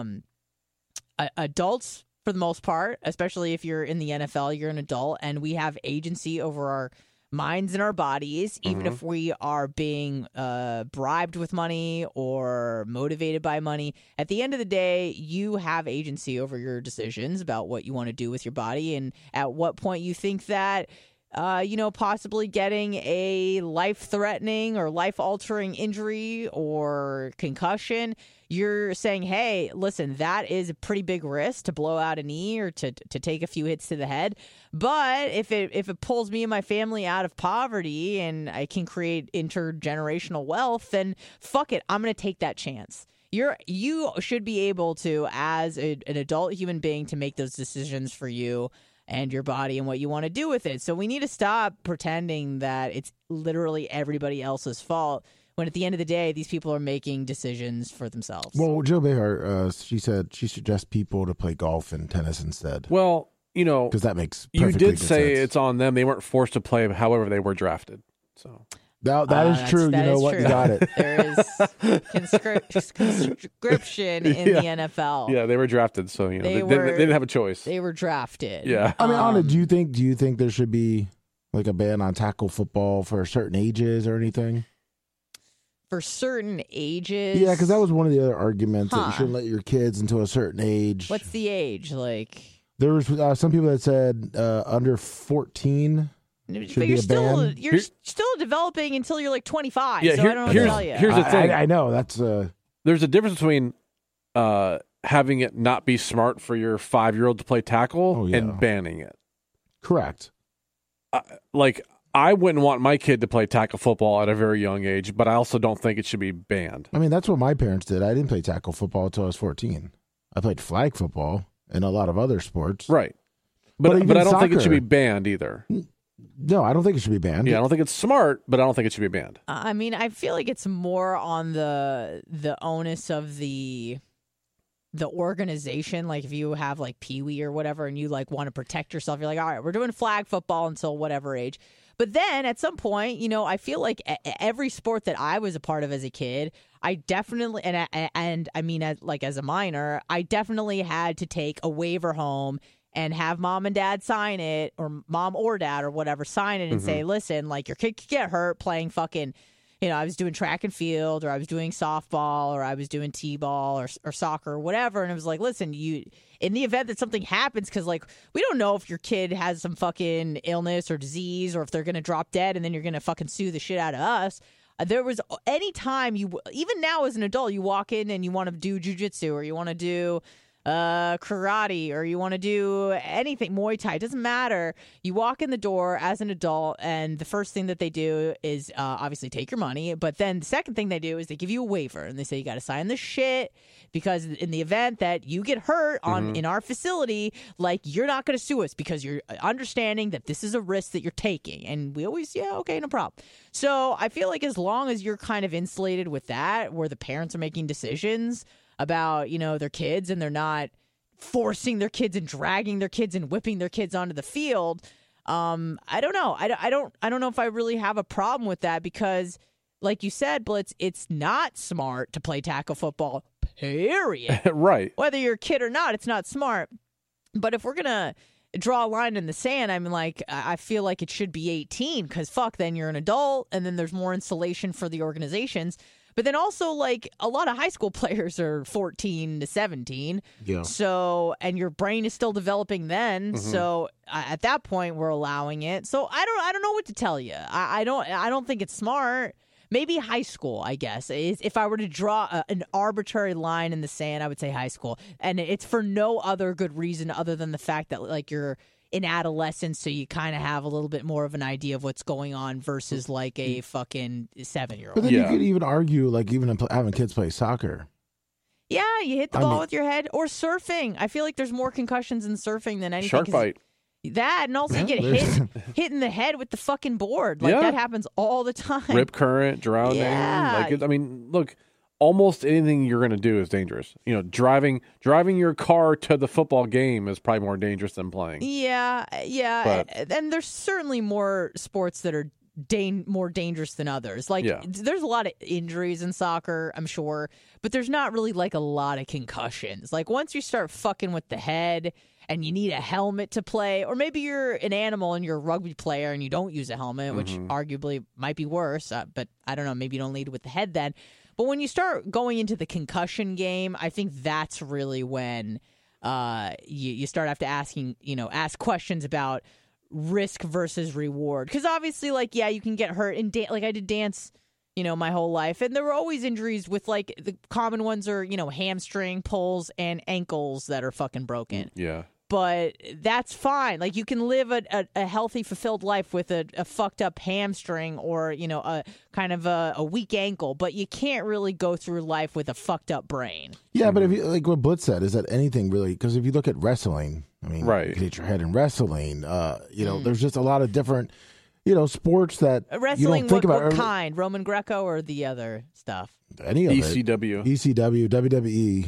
adults for the most part, especially if you're in the NFL, you're an adult, and we have agency over our minds and our bodies, even if we are being bribed with money or motivated by money. At the end of the day, you have agency over your decisions about what you want to do with your body, and at what point you think that possibly getting a life-threatening or life-altering injury or concussion, you're saying, hey, listen, that is a pretty big risk to blow out a knee or to take a few hits to the head. But if it pulls me and my family out of poverty and I can create intergenerational wealth, then fuck it, I'm going to take that chance. You should be able to, as an adult human being, to make those decisions for you and your body and what you want to do with it. So we need to stop pretending that it's literally everybody else's fault, when at the end of the day, these people are making decisions for themselves. Well, Jill Behar, she said she suggests people to play golf and tennis instead. Well, because that makes you did sense. say it's on them. They weren't forced to play, however they were drafted. So that is true. That you know is what? true. You got it. There is conscription in the NFL. Yeah, they were drafted, so they didn't have a choice. They were drafted. Yeah. I mean, Anna, do you think there should be like a ban on tackle football for certain ages or anything? For certain ages? Yeah, because that was one of the other arguments that you shouldn't let your kids until a certain age. What's the age? Like, there was some people that said under 14. But you're still developing until you're like 25. Yeah, so I don't know what to tell you. Here's the thing. I know that's there's a difference between having it not be smart for your 5-year-old to play tackle and banning it. Correct. I wouldn't want my kid to play tackle football at a very young age, but I also don't think it should be banned. I mean, that's what my parents did. I didn't play tackle football until I was 14. I played flag football and a lot of other sports. Right. But I don't think it should be banned either. No, I don't think it should be banned. Yeah, I don't think it's smart, but I don't think it should be banned. I mean, I feel like it's more on the onus of the organization. Like if you have like Pee Wee or whatever and you like want to protect yourself, you're like, all right, we're doing flag football until whatever age. But then at some point, I feel like every sport that I was a part of as a kid, I definitely, and I mean, as a minor, I definitely had to take a waiver home and have mom and dad sign it, or mom or dad or whatever sign it and say, listen, like your kid could get hurt playing fucking, I was doing track and field, or I was doing softball, or I was doing t-ball or soccer or whatever. And it was like, listen, in the event that something happens, because like we don't know if your kid has some fucking illness or disease, or if they're going to drop dead and then you're going to fucking sue the shit out of us. There was any time even now as an adult, you walk in and you want to do jujitsu, or you want to do karate, or you want to do anything, Muay Thai, it doesn't matter. You walk in the door as an adult, and the first thing that they do is obviously take your money, but then the second thing they do is they give you a waiver, and they say you got to sign this shit, because in the event that you get hurt in our facility, like you're not going to sue us because you're understanding that this is a risk that you're taking. And we always, okay, no problem. So I feel like as long as you're kind of insulated with that, where the parents are making decisions about their kids, and they're not forcing their kids and dragging their kids and whipping their kids onto the field, I don't know. I don't know if I really have a problem with that, because like you said, Blitz, it's not smart to play tackle football, period. Right. Whether you're a kid or not, it's not smart. But if we're gonna draw a line in the sand, I feel like it should be 18, because then you're an adult, and then there's more insulation for the organizations. But then also, like, a lot of high school players are 14 to 17. Yeah. So, and your brain is still developing then. So at that point, we're allowing it. So I don't know what to tell you. I don't think it's smart. maybe high school, I guess. If I were to draw an arbitrary line in the sand, I would say high school. And it's for no other good reason other than the fact that, like, you're in adolescence, so you kind of have a little bit more of an idea of what's going on versus, like, a fucking 7-year-old. But then you could even argue, like, even having kids play soccer. Yeah, you hit the ball with your head. Or surfing. I feel like there's more concussions in surfing than anything. Shark bite. That, and also you get hit in the head with the fucking board. Like, that happens all the time. Rip current, drowning. Yeah. Like, I mean, look, almost anything you're going to do is dangerous. You know, driving your car to the football game is probably more dangerous than playing. Yeah. And there's certainly more sports that are more dangerous than others. Like, there's a lot of injuries in soccer, I'm sure, but there's not really, like, a lot of concussions. Like, once you start fucking with the head and you need a helmet to play, or maybe you're an animal and you're a rugby player and you don't use a helmet, which arguably might be worse, but I don't know, maybe you don't lead with the head then. But when you start going into the concussion game, I think that's really when you start have to ask questions about risk versus reward. Because obviously, like, yeah, you can get hurt. And like, I did dance, my whole life. And there were always injuries with, like, the common ones are, hamstring pulls and ankles that are fucking broken. Yeah. But that's fine. Like, you can live a healthy, fulfilled life with a fucked up hamstring or, a kind of a weak ankle. But you can't really go through life with a fucked up brain. Yeah, but if you, like what Blitz said, is that anything really? Because if you look at wrestling, I mean, you can hit your head in wrestling. There's just a lot of different, sports that wrestling. You don't think about. What kind? Roman Greco or the other stuff? Any of ECW. WWE.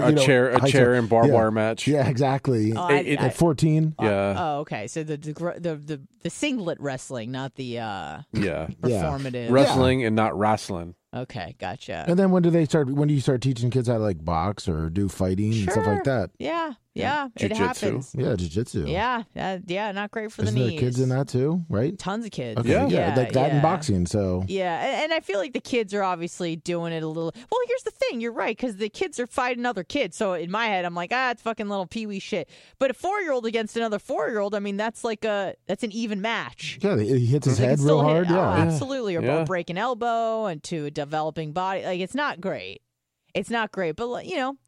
A chair and barbed wire match. Yeah, exactly. At 14. Oh, okay. So the singlet wrestling, not the performative wrestling and not wrestling. Okay, gotcha. And then when do you start teaching kids how to, like, box or do fighting and stuff like that? Yeah, it happens. Yeah, jiu-jitsu. Yeah, not great for the knees. Isn't there kids in that too, right? Tons of kids. Okay, yeah, like that in boxing, so. Yeah, and I feel like the kids are obviously doing it a little. Well, here's the thing, you're right, because the kids are fighting other kids, so in my head, I'm like, it's fucking little peewee shit. But a 4-year-old against another 4-year-old, I mean, that's that's an even match. Yeah, he hits his head real hard, Oh, absolutely, or break an elbow into a developing body. Like, it's not great. It's not great, but,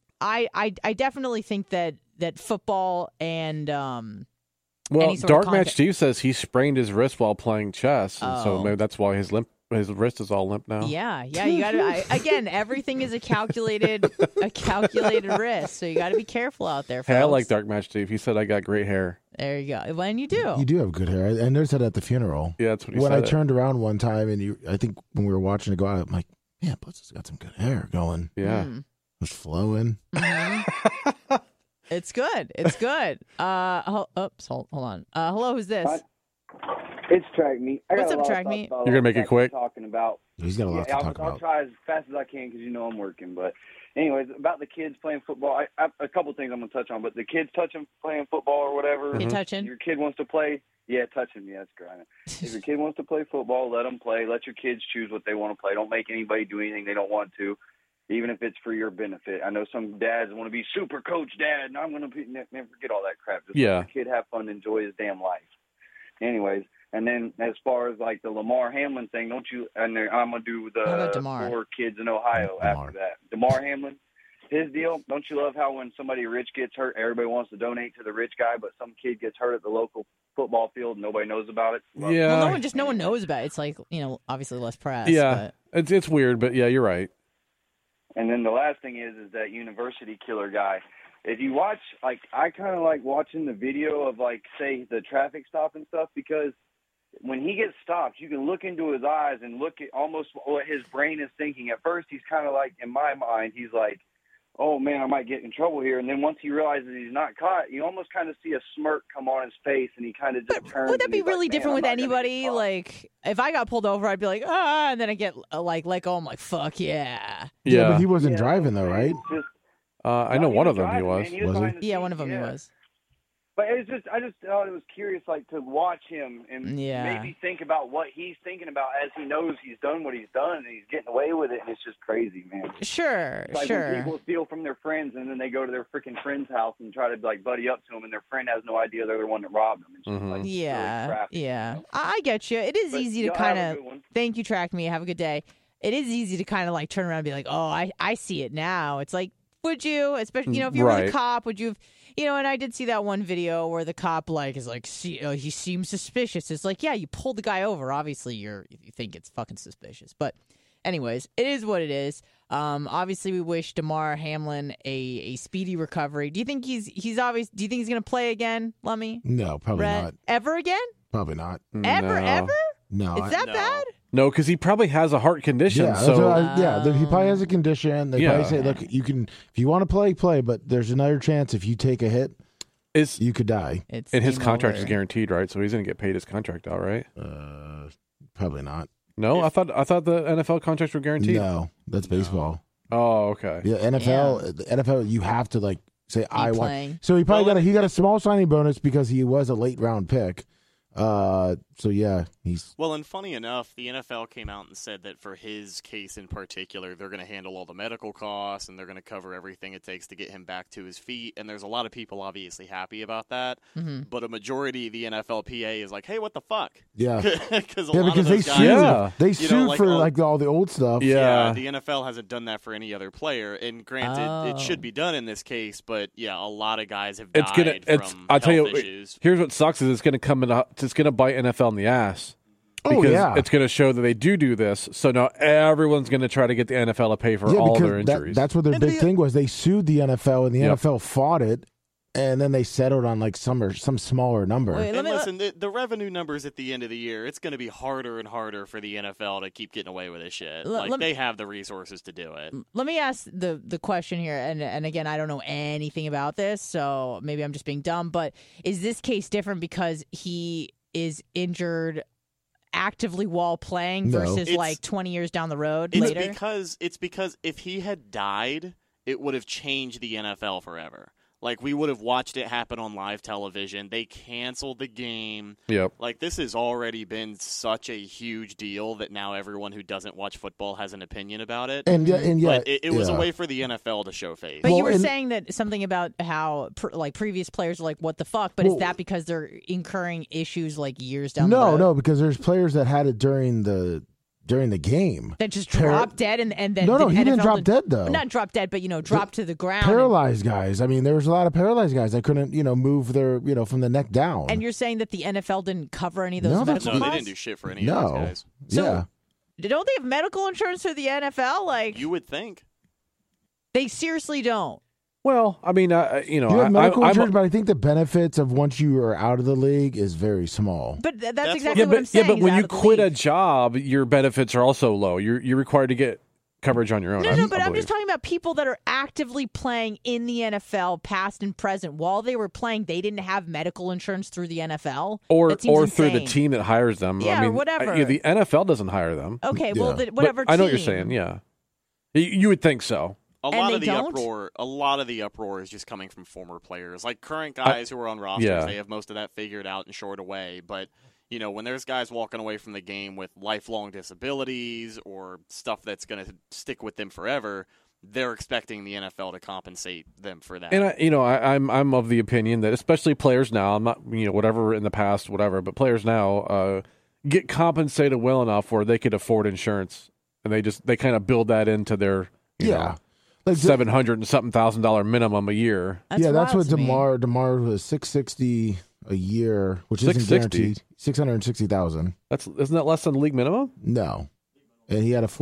I definitely think that football and Dark Match Steve says he sprained his wrist while playing chess, and so maybe that's why his wrist is all limp now. Yeah, you got to. Again, everything is a calculated risk, so you got to be careful out there, folks. Hey, I like Dark Match Steve. He said I got great hair. There you go. When you do, you do have good hair. I noticed that at the funeral. Yeah, that's what he said. When I turned around one time, and I think when we were watching it go out, I'm like, man, Blitz has got some good hair going. Yeah, it was flowing. Mm-hmm. It's good. Hold on. Hello, who's this? It's Track Meet. What's up, Track Meet? You're gonna make it quick. Talking about. He's got a lot to talk about. I'll try as fast as I can because I'm working. But anyways, about the kids playing football, I a couple things I'm gonna touch on. But the kids playing football or whatever. You touching? Your kid wants to play. Yeah, touching. Yeah, that's great. If your kid wants to play football, let them play. Let your kids choose what they want to play. Don't make anybody do anything they don't want to, even if it's for your benefit. I know some dads want to be super coach dad, and I'm going to never forget all that crap. Just let your kid have fun, enjoy his damn life. Anyways, and then as far as like the Lamar Hamlin thing, I'm going to do the 4 kids in Ohio after that. Damar Hamlin, his deal, don't you love how when somebody rich gets hurt, everybody wants to donate to the rich guy, but some kid gets hurt at the local football field, nobody knows about it? Yeah. Well, no one knows about it. It's like, obviously less press. Yeah, but it's weird, but yeah, you're right. And then the last thing is that university killer guy. If you watch, like, I kind of like watching the video of, like, say, the traffic stop and stuff, because when he gets stopped, you can look into his eyes and look at almost what his brain is thinking. At first, he's kind of like, in my mind, he's like, oh, man, I might get in trouble here. And then once he realizes he's not caught, you almost kind of see a smirk come on his face, and he kind of just turns. Would that be really different with anybody? Like, if I got pulled over, I'd be like, and then I get, like, let go. I'm like, fuck, yeah. Yeah, but he wasn't driving, though, right? I know one of them he was. Was he? Yeah, one of them he was. But it was I just thought it was curious, like, to watch him and maybe think about what he's thinking about as he knows he's done what he's done and he's getting away with it, and it's just crazy, man. Sure, it's like when people steal from their friends and then they go to their freaking friend's house and try to, like, buddy up to them, and their friend has no idea they're the one that robbed them. It's just, like, really crappy, I get you. It is easy to kind of. Thank you, Track Me. Have a good day. it is easy to kind of like turn around and be like, oh, I see it now. It's like, would you, especially, if you were the cop, would you have, and I did see that one video where the cop is like, he seems suspicious. It's like, yeah, you pulled the guy over. Obviously, you think it's fucking suspicious. But anyways, it is what it is. Obviously, we wish Damar Hamlin a speedy recovery. Do you think he's obvious? Do you think he's going to play again, Lummy? No, probably not. Ever again? Probably not. Ever? No. It's that bad? No, because he probably has a heart condition. Yeah, he probably has a condition. They probably say, look, you can, if you want to play, but there's another chance if you take a hit, you could die. And his contract is guaranteed, right? So he's going to get paid his contract out, right? Probably not. No, I thought the NFL contracts were guaranteed. No, that's baseball. Oh, okay. Yeah, NFL, you have to say I want. So he probably got a small signing bonus because he was a late round pick. So yeah, he's well. And funny enough, the NFL came out and said that for his case in particular, they're going to handle all the medical costs and they're going to cover everything it takes to get him back to his feet. And there's a lot of people obviously happy about that, but a majority of the NFLPA is like, "Hey, what the fuck?" Yeah, because they sued. They sued for all the old stuff. Yeah, the NFL hasn't done that for any other player. And granted, it should be done in this case, but yeah, a lot of guys have died from health issues. Here's what sucks is it's going to bite NFL in the ass. Because it's going to show that they do this. So now everyone's going to try to get the NFL to pay for all their injuries. That's what their big thing was. They sued the NFL, and the NFL fought it, and then they settled on some smaller number. And listen, the revenue numbers at the end of the year, it's going to be harder and harder for the NFL to keep getting away with this shit. They have the resources to do it. Let me ask the question here, and again, I don't know anything about this, so maybe I'm just being dumb, but is this case different because he is injured actively while playing versus 20 years down the road later? It's because if he had died, it would have changed the NFL forever. We would have watched it happen on live television. They canceled the game. Yep. This has already been such a huge deal that now everyone who doesn't watch football has an opinion about it. And but it was a way for the NFL to show face. But you were saying that something about how previous players are like, what the fuck? But is that because they're incurring issues years down the road? No, because there's players that had it during the game. That just dropped dead and then No, he didn't drop dead though. Not drop dead, but dropped to the ground. Paralyzed guys. I mean, there was a lot of paralyzed guys that couldn't, move their, from the neck down. And you're saying that the NFL didn't cover any of those medical costs? No, they didn't do shit for any of those guys. So, don't they have medical insurance for the NFL? You would think. They seriously don't. Well, I mean, you have medical insurance, but I think the benefits of once you are out of the league is very small. But that's exactly what I'm saying. Yeah, but when you quit a job, your benefits are also low. You're required to get coverage on your own. No, but I'm just talking about people that are actively playing in the NFL, past and present. While they were playing, they didn't have medical insurance through the NFL, or through the team that hires them. Yeah, I mean, or whatever. The NFL doesn't hire them. Okay, well, whatever. I know what you're saying. Yeah, you would think so. A lot of the uproar is just coming from former players, current guys who are on rosters. Yeah. They have most of that figured out and shored away. But when there's guys walking away from the game with lifelong disabilities or stuff that's going to stick with them forever, they're expecting the NFL to compensate them for that. And I'm of the opinion that especially players now, I'm not whatever in the past, whatever, but players now get compensated well enough where they could afford insurance, and they kind of build that into their $700 and something $1,000 minimum a year. That's what Damar was $660 a year, which isn't guaranteed. $660,000. Isn't that less than the league minimum? No, and he had a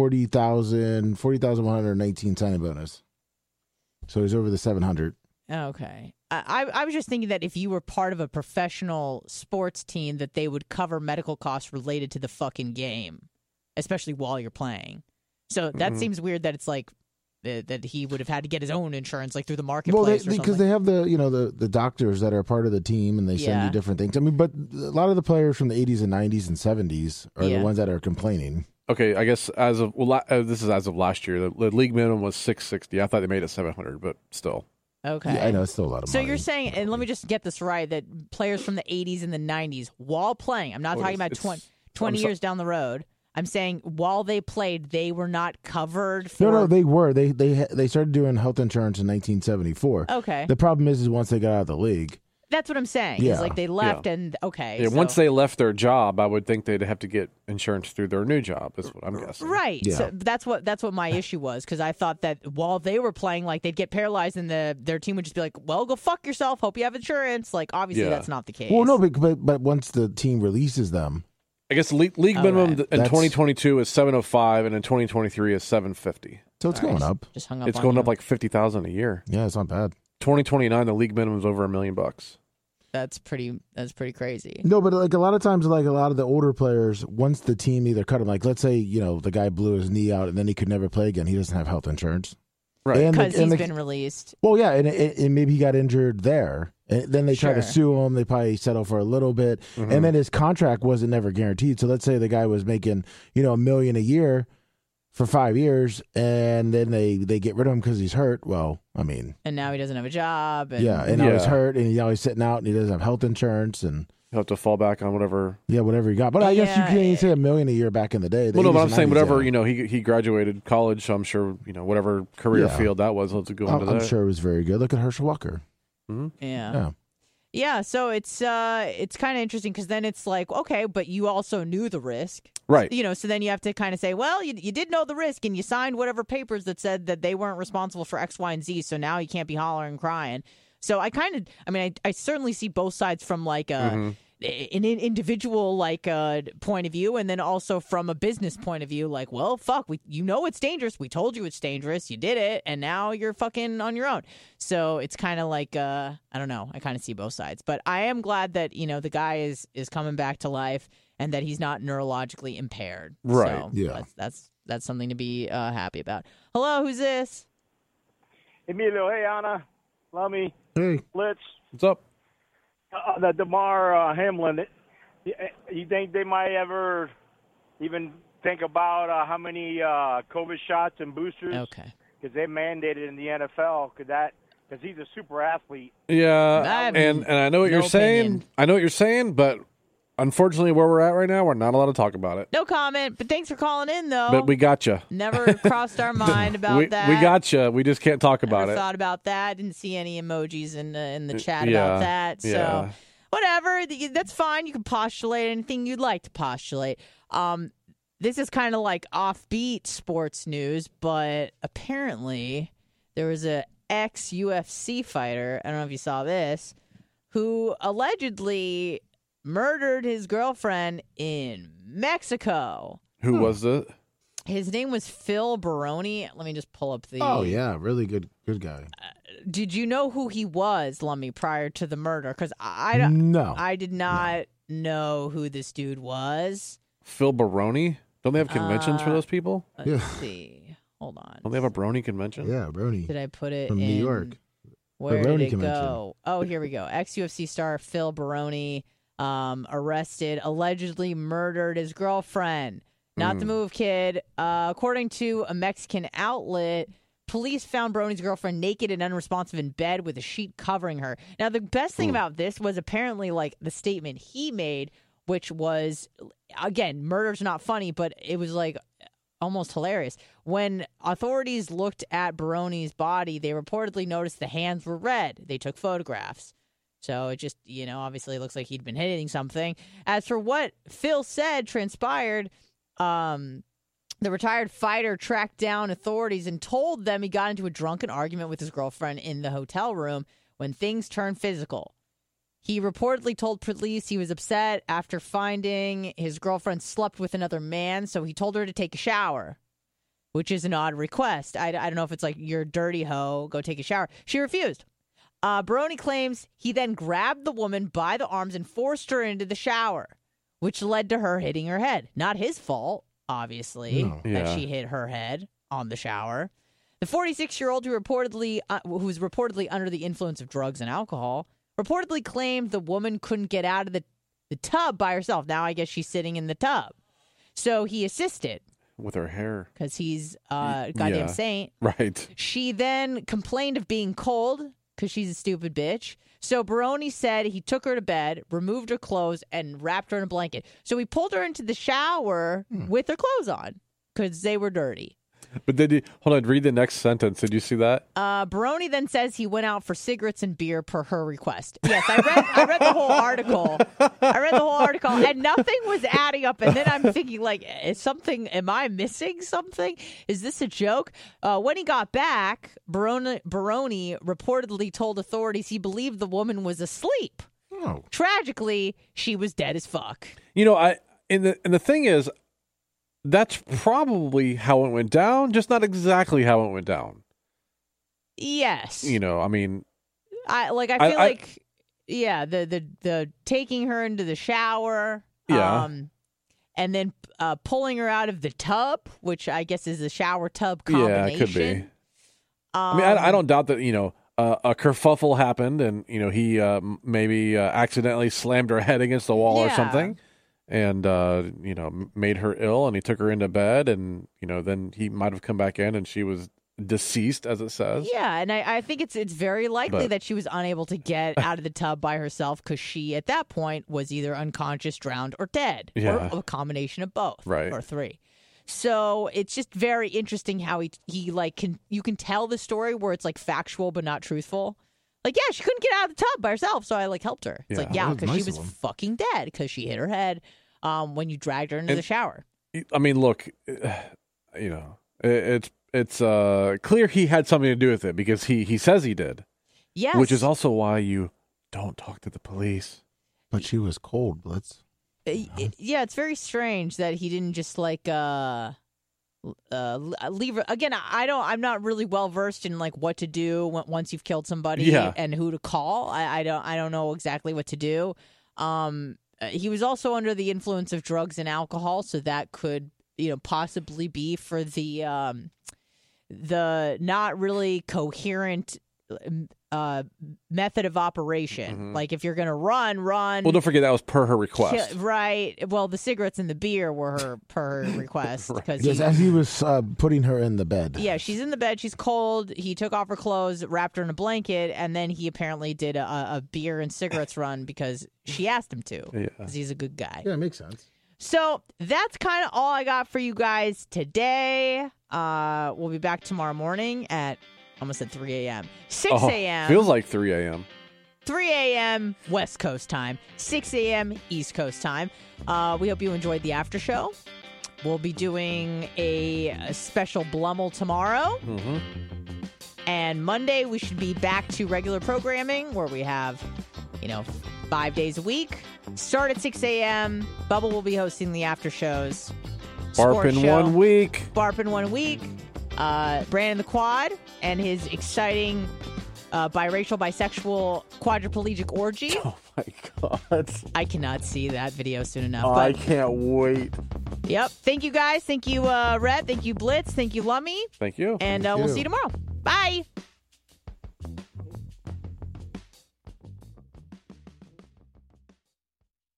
$40,119 signing bonus, so he's over the $700. Okay, I was just thinking that if you were part of a professional sports team, that they would cover medical costs related to the fucking game, especially while you're playing. So that seems weird that it's that he would have had to get his own insurance through the marketplace. Well, because they have the doctors that are part of the team and they send you different things. I mean, but a lot of the players from the 80s and 90s and 70s are the ones that are complaining. Okay, I guess this is as of last year. The league minimum was $660. I thought they made it $700, but still. Okay. Yeah, I know, it's still a lot of money. So you're saying, and let me just get this right, that players from the 80s and the 90s, while playing, I'm not talking about 20 years down the road, I'm saying while they played, they were not covered for... No, they were. They started doing health insurance in 1974. Okay. The problem is once they got out of the league, That's what I'm saying. Yeah. It's like they left and okay. Yeah, so- once they left their job, I would think they'd have to get insurance through their new job. Is what I'm guessing. Right. Yeah. So that's what my issue was, because I thought that while they were playing, like they'd get paralyzed and their team would just be like, "Well, go fuck yourself. Hope you have insurance." Like obviously that's not the case. Well, no, but once the team releases them, I guess league minimum in That's- 2022 is $705, and in 2023 is $750. so it's going up. Just hung up. It's on going you. up like $50,000 a year. Yeah, it's not bad. 2029, the league minimum is over $1 million. That's pretty crazy. No, but like a lot of times, like a lot of the older players, once the team either cut him, like let's say the guy blew his knee out and then he could never play again. He doesn't have health insurance, Right? And Because he's the- been released. Well, yeah, and maybe he got injured there. And then they try to Sure. sue him. They probably settle for a little bit, and then his contract wasn't never guaranteed. So let's say the guy was making $1 million a year for 5 years, and then they get rid of him because he's hurt. Well, I mean, And now he doesn't have a job. And yeah, and now he's Yeah. hurt, and he's sitting out, and he doesn't have health insurance, and You have to fall back on whatever. whatever he got. But I guess you Yeah. can't even say $1 million a year back in the day. The Well, no, but 80s I'm and saying 90s, whatever. yeah. He graduated college, so I'm sure whatever career Yeah. field that was. Let's go into I'm that. sure it was very good. Look at Herschel Walker. Yeah. Yeah. Yeah, so it's kind of interesting because then it's like, okay, but you also knew the risk. Right. So then you have to kind of say, well, you did know the risk and you signed whatever papers that said that they weren't responsible for X, Y, and Z, so now you can't be hollering and crying. So I certainly see both sides from like an individual point of view, and then also from a business point of view, like, well, fuck, it's dangerous. We told you it's dangerous. You did it, and now you're fucking on your own. So it's kind of like, I don't know. I kind of see both sides, but I am glad that the guy is coming back to life and that he's not neurologically impaired. Right. So Yeah. that's something to be happy about. Hello, who's this? Emilio, hey, Anna, Lummy, Hey. Blitz, What's up? the DeMar Hamlin. You think they might ever even think about how many COVID shots and boosters? Okay. Because they mandated in the NFL. Because he's a super athlete. Yeah, I and I know what no you're saying. opinion. I know what you're saying, but unfortunately, where we're at right now, we're not allowed to talk about it. No comment, but thanks for calling in, though. But we got you. Never crossed our mind about that. We got you. We just can't talk about Never it. thought about that. Didn't see any emojis in the chat Yeah, about that. So yeah. whatever, that's fine. You can postulate anything you'd like to postulate. This is kind of like offbeat sports news, but apparently there was a ex-UFC fighter, I don't know if you saw this, who allegedly murdered his girlfriend in Mexico. Who was it? His name was Phil Baroni. Let me just pull up the... Oh yeah, really good guy. Did you know who he was, Lummy, prior to the murder? Because No. I did not know who this dude was. Phil Baroni? Don't they have conventions for those people? Let's Yeah. see. Hold on. Don't they have a Brony convention? Yeah, Brony Did I put it from in? New York. Where Baroni did it convention. go? Oh, here we go. Ex-UFC star Phil Baroni arrested, allegedly murdered his girlfriend. Not the move, kid. According to a Mexican outlet, police found Baroni's girlfriend naked and unresponsive in bed with a sheet covering her. Now, the best thing about this was apparently like the statement he made, which was, again, murder's not funny, but it was like almost hilarious. When authorities looked at Baroni's body, they reportedly noticed the hands were red. They took photographs. So it just, obviously looks like he'd been hitting something. As for what Phil said transpired, the retired fighter tracked down authorities and told them he got into a drunken argument with his girlfriend in the hotel room when things turned physical. He reportedly told police he was upset after finding his girlfriend slept with another man, so he told her to take a shower, which is an odd request. I don't know if it's like, you're a dirty hoe, go take a shower. She refused. Baroni claims he then grabbed the woman by the arms and forced her into the shower, which led to her hitting her head. Not his fault, obviously, No. that Yeah. she hit her head on the shower. The 46-year-old who was reportedly under the influence of drugs and alcohol reportedly claimed the woman couldn't get out of the tub by herself. Now I guess she's sitting in the tub. So he assisted With her hair. because he's a goddamn yeah. saint. Right. She then complained of being cold because she's a stupid bitch. So Baroni said he took her to bed, removed her clothes, and wrapped her in a blanket. So he pulled her into the shower with her clothes on because they were dirty. But hold on, read the next sentence. Did you see that? Baroni then says he went out for cigarettes and beer per her request. Yes, I read the whole article. And nothing was adding up. And then I'm thinking, like, am I missing something? Is this a joke? When he got back, Baroni reportedly told authorities he believed the woman was asleep. Oh. Tragically, she was dead as fuck. And the thing is, that's probably how it went down, just not exactly how it went down. Yes. I mean, I feel like the taking her into the shower, and then pulling her out of the tub, which I guess is a shower tub combination. Yeah, it could be. I mean, I don't doubt that a kerfuffle happened, and he maybe accidentally slammed her head against the wall or something. And, made her ill, and he took her into bed, and, then he might have come back in and she was deceased, as it says. Yeah, and I think it's very likely that she was unable to get out of the tub by herself because she, at that point, was either unconscious, drowned, or dead. Yeah. Or a combination of both. Right. Or three. So it's just very interesting how you can tell the story where it's like factual but not truthful. Like, yeah, she couldn't get out of the tub by herself, so I helped her. It's because she was fucking dead because she hit her head when you dragged her into the shower. I mean, look, it's clear he had something to do with it because he says he did. Yes. Which is also why you don't talk to the police. But she was cold, Blitz. Yeah, it's very strange that he didn't just leave her. Again, I'm not really well versed in what to do once you've killed somebody and who to call. I don't know exactly what to do. He was also under the influence of drugs and alcohol, so that could possibly be for the not really coherent method of operation. Mm-hmm. Like if you're gonna run. Well, don't forget that was per her request, right? Well, the cigarettes and the beer were per her request because yes, as he was putting her in the bed. Yeah, she's in the bed. She's cold. He took off her clothes, wrapped her in a blanket, and then he apparently did a beer and cigarettes run because she asked him to. Because he's a good guy. Yeah, it makes sense. So that's kind of all I got for you guys today. We'll be back tomorrow morning at almost at 3 a.m. 6 a.m. Feels like 3 a.m. 3 a.m. West Coast time, 6 a.m. East Coast time. We hope you enjoyed the after show. We'll be doing a special Blummel tomorrow. Mm-hmm. And Monday, we should be back to regular programming where we have, 5 days a week. Start at 6 a.m. Bubba will be hosting the after shows. Barp in 1 week. Barp in 1 week. Brandon the Quad and his exciting biracial, bisexual, quadriplegic orgy. Oh, my God. I cannot see that video soon enough. I can't wait. Yep. Thank you, guys. Thank you, Rhett. Thank you, Blitz. Thank you, Lummy. Thank you. And we'll see you tomorrow. Bye.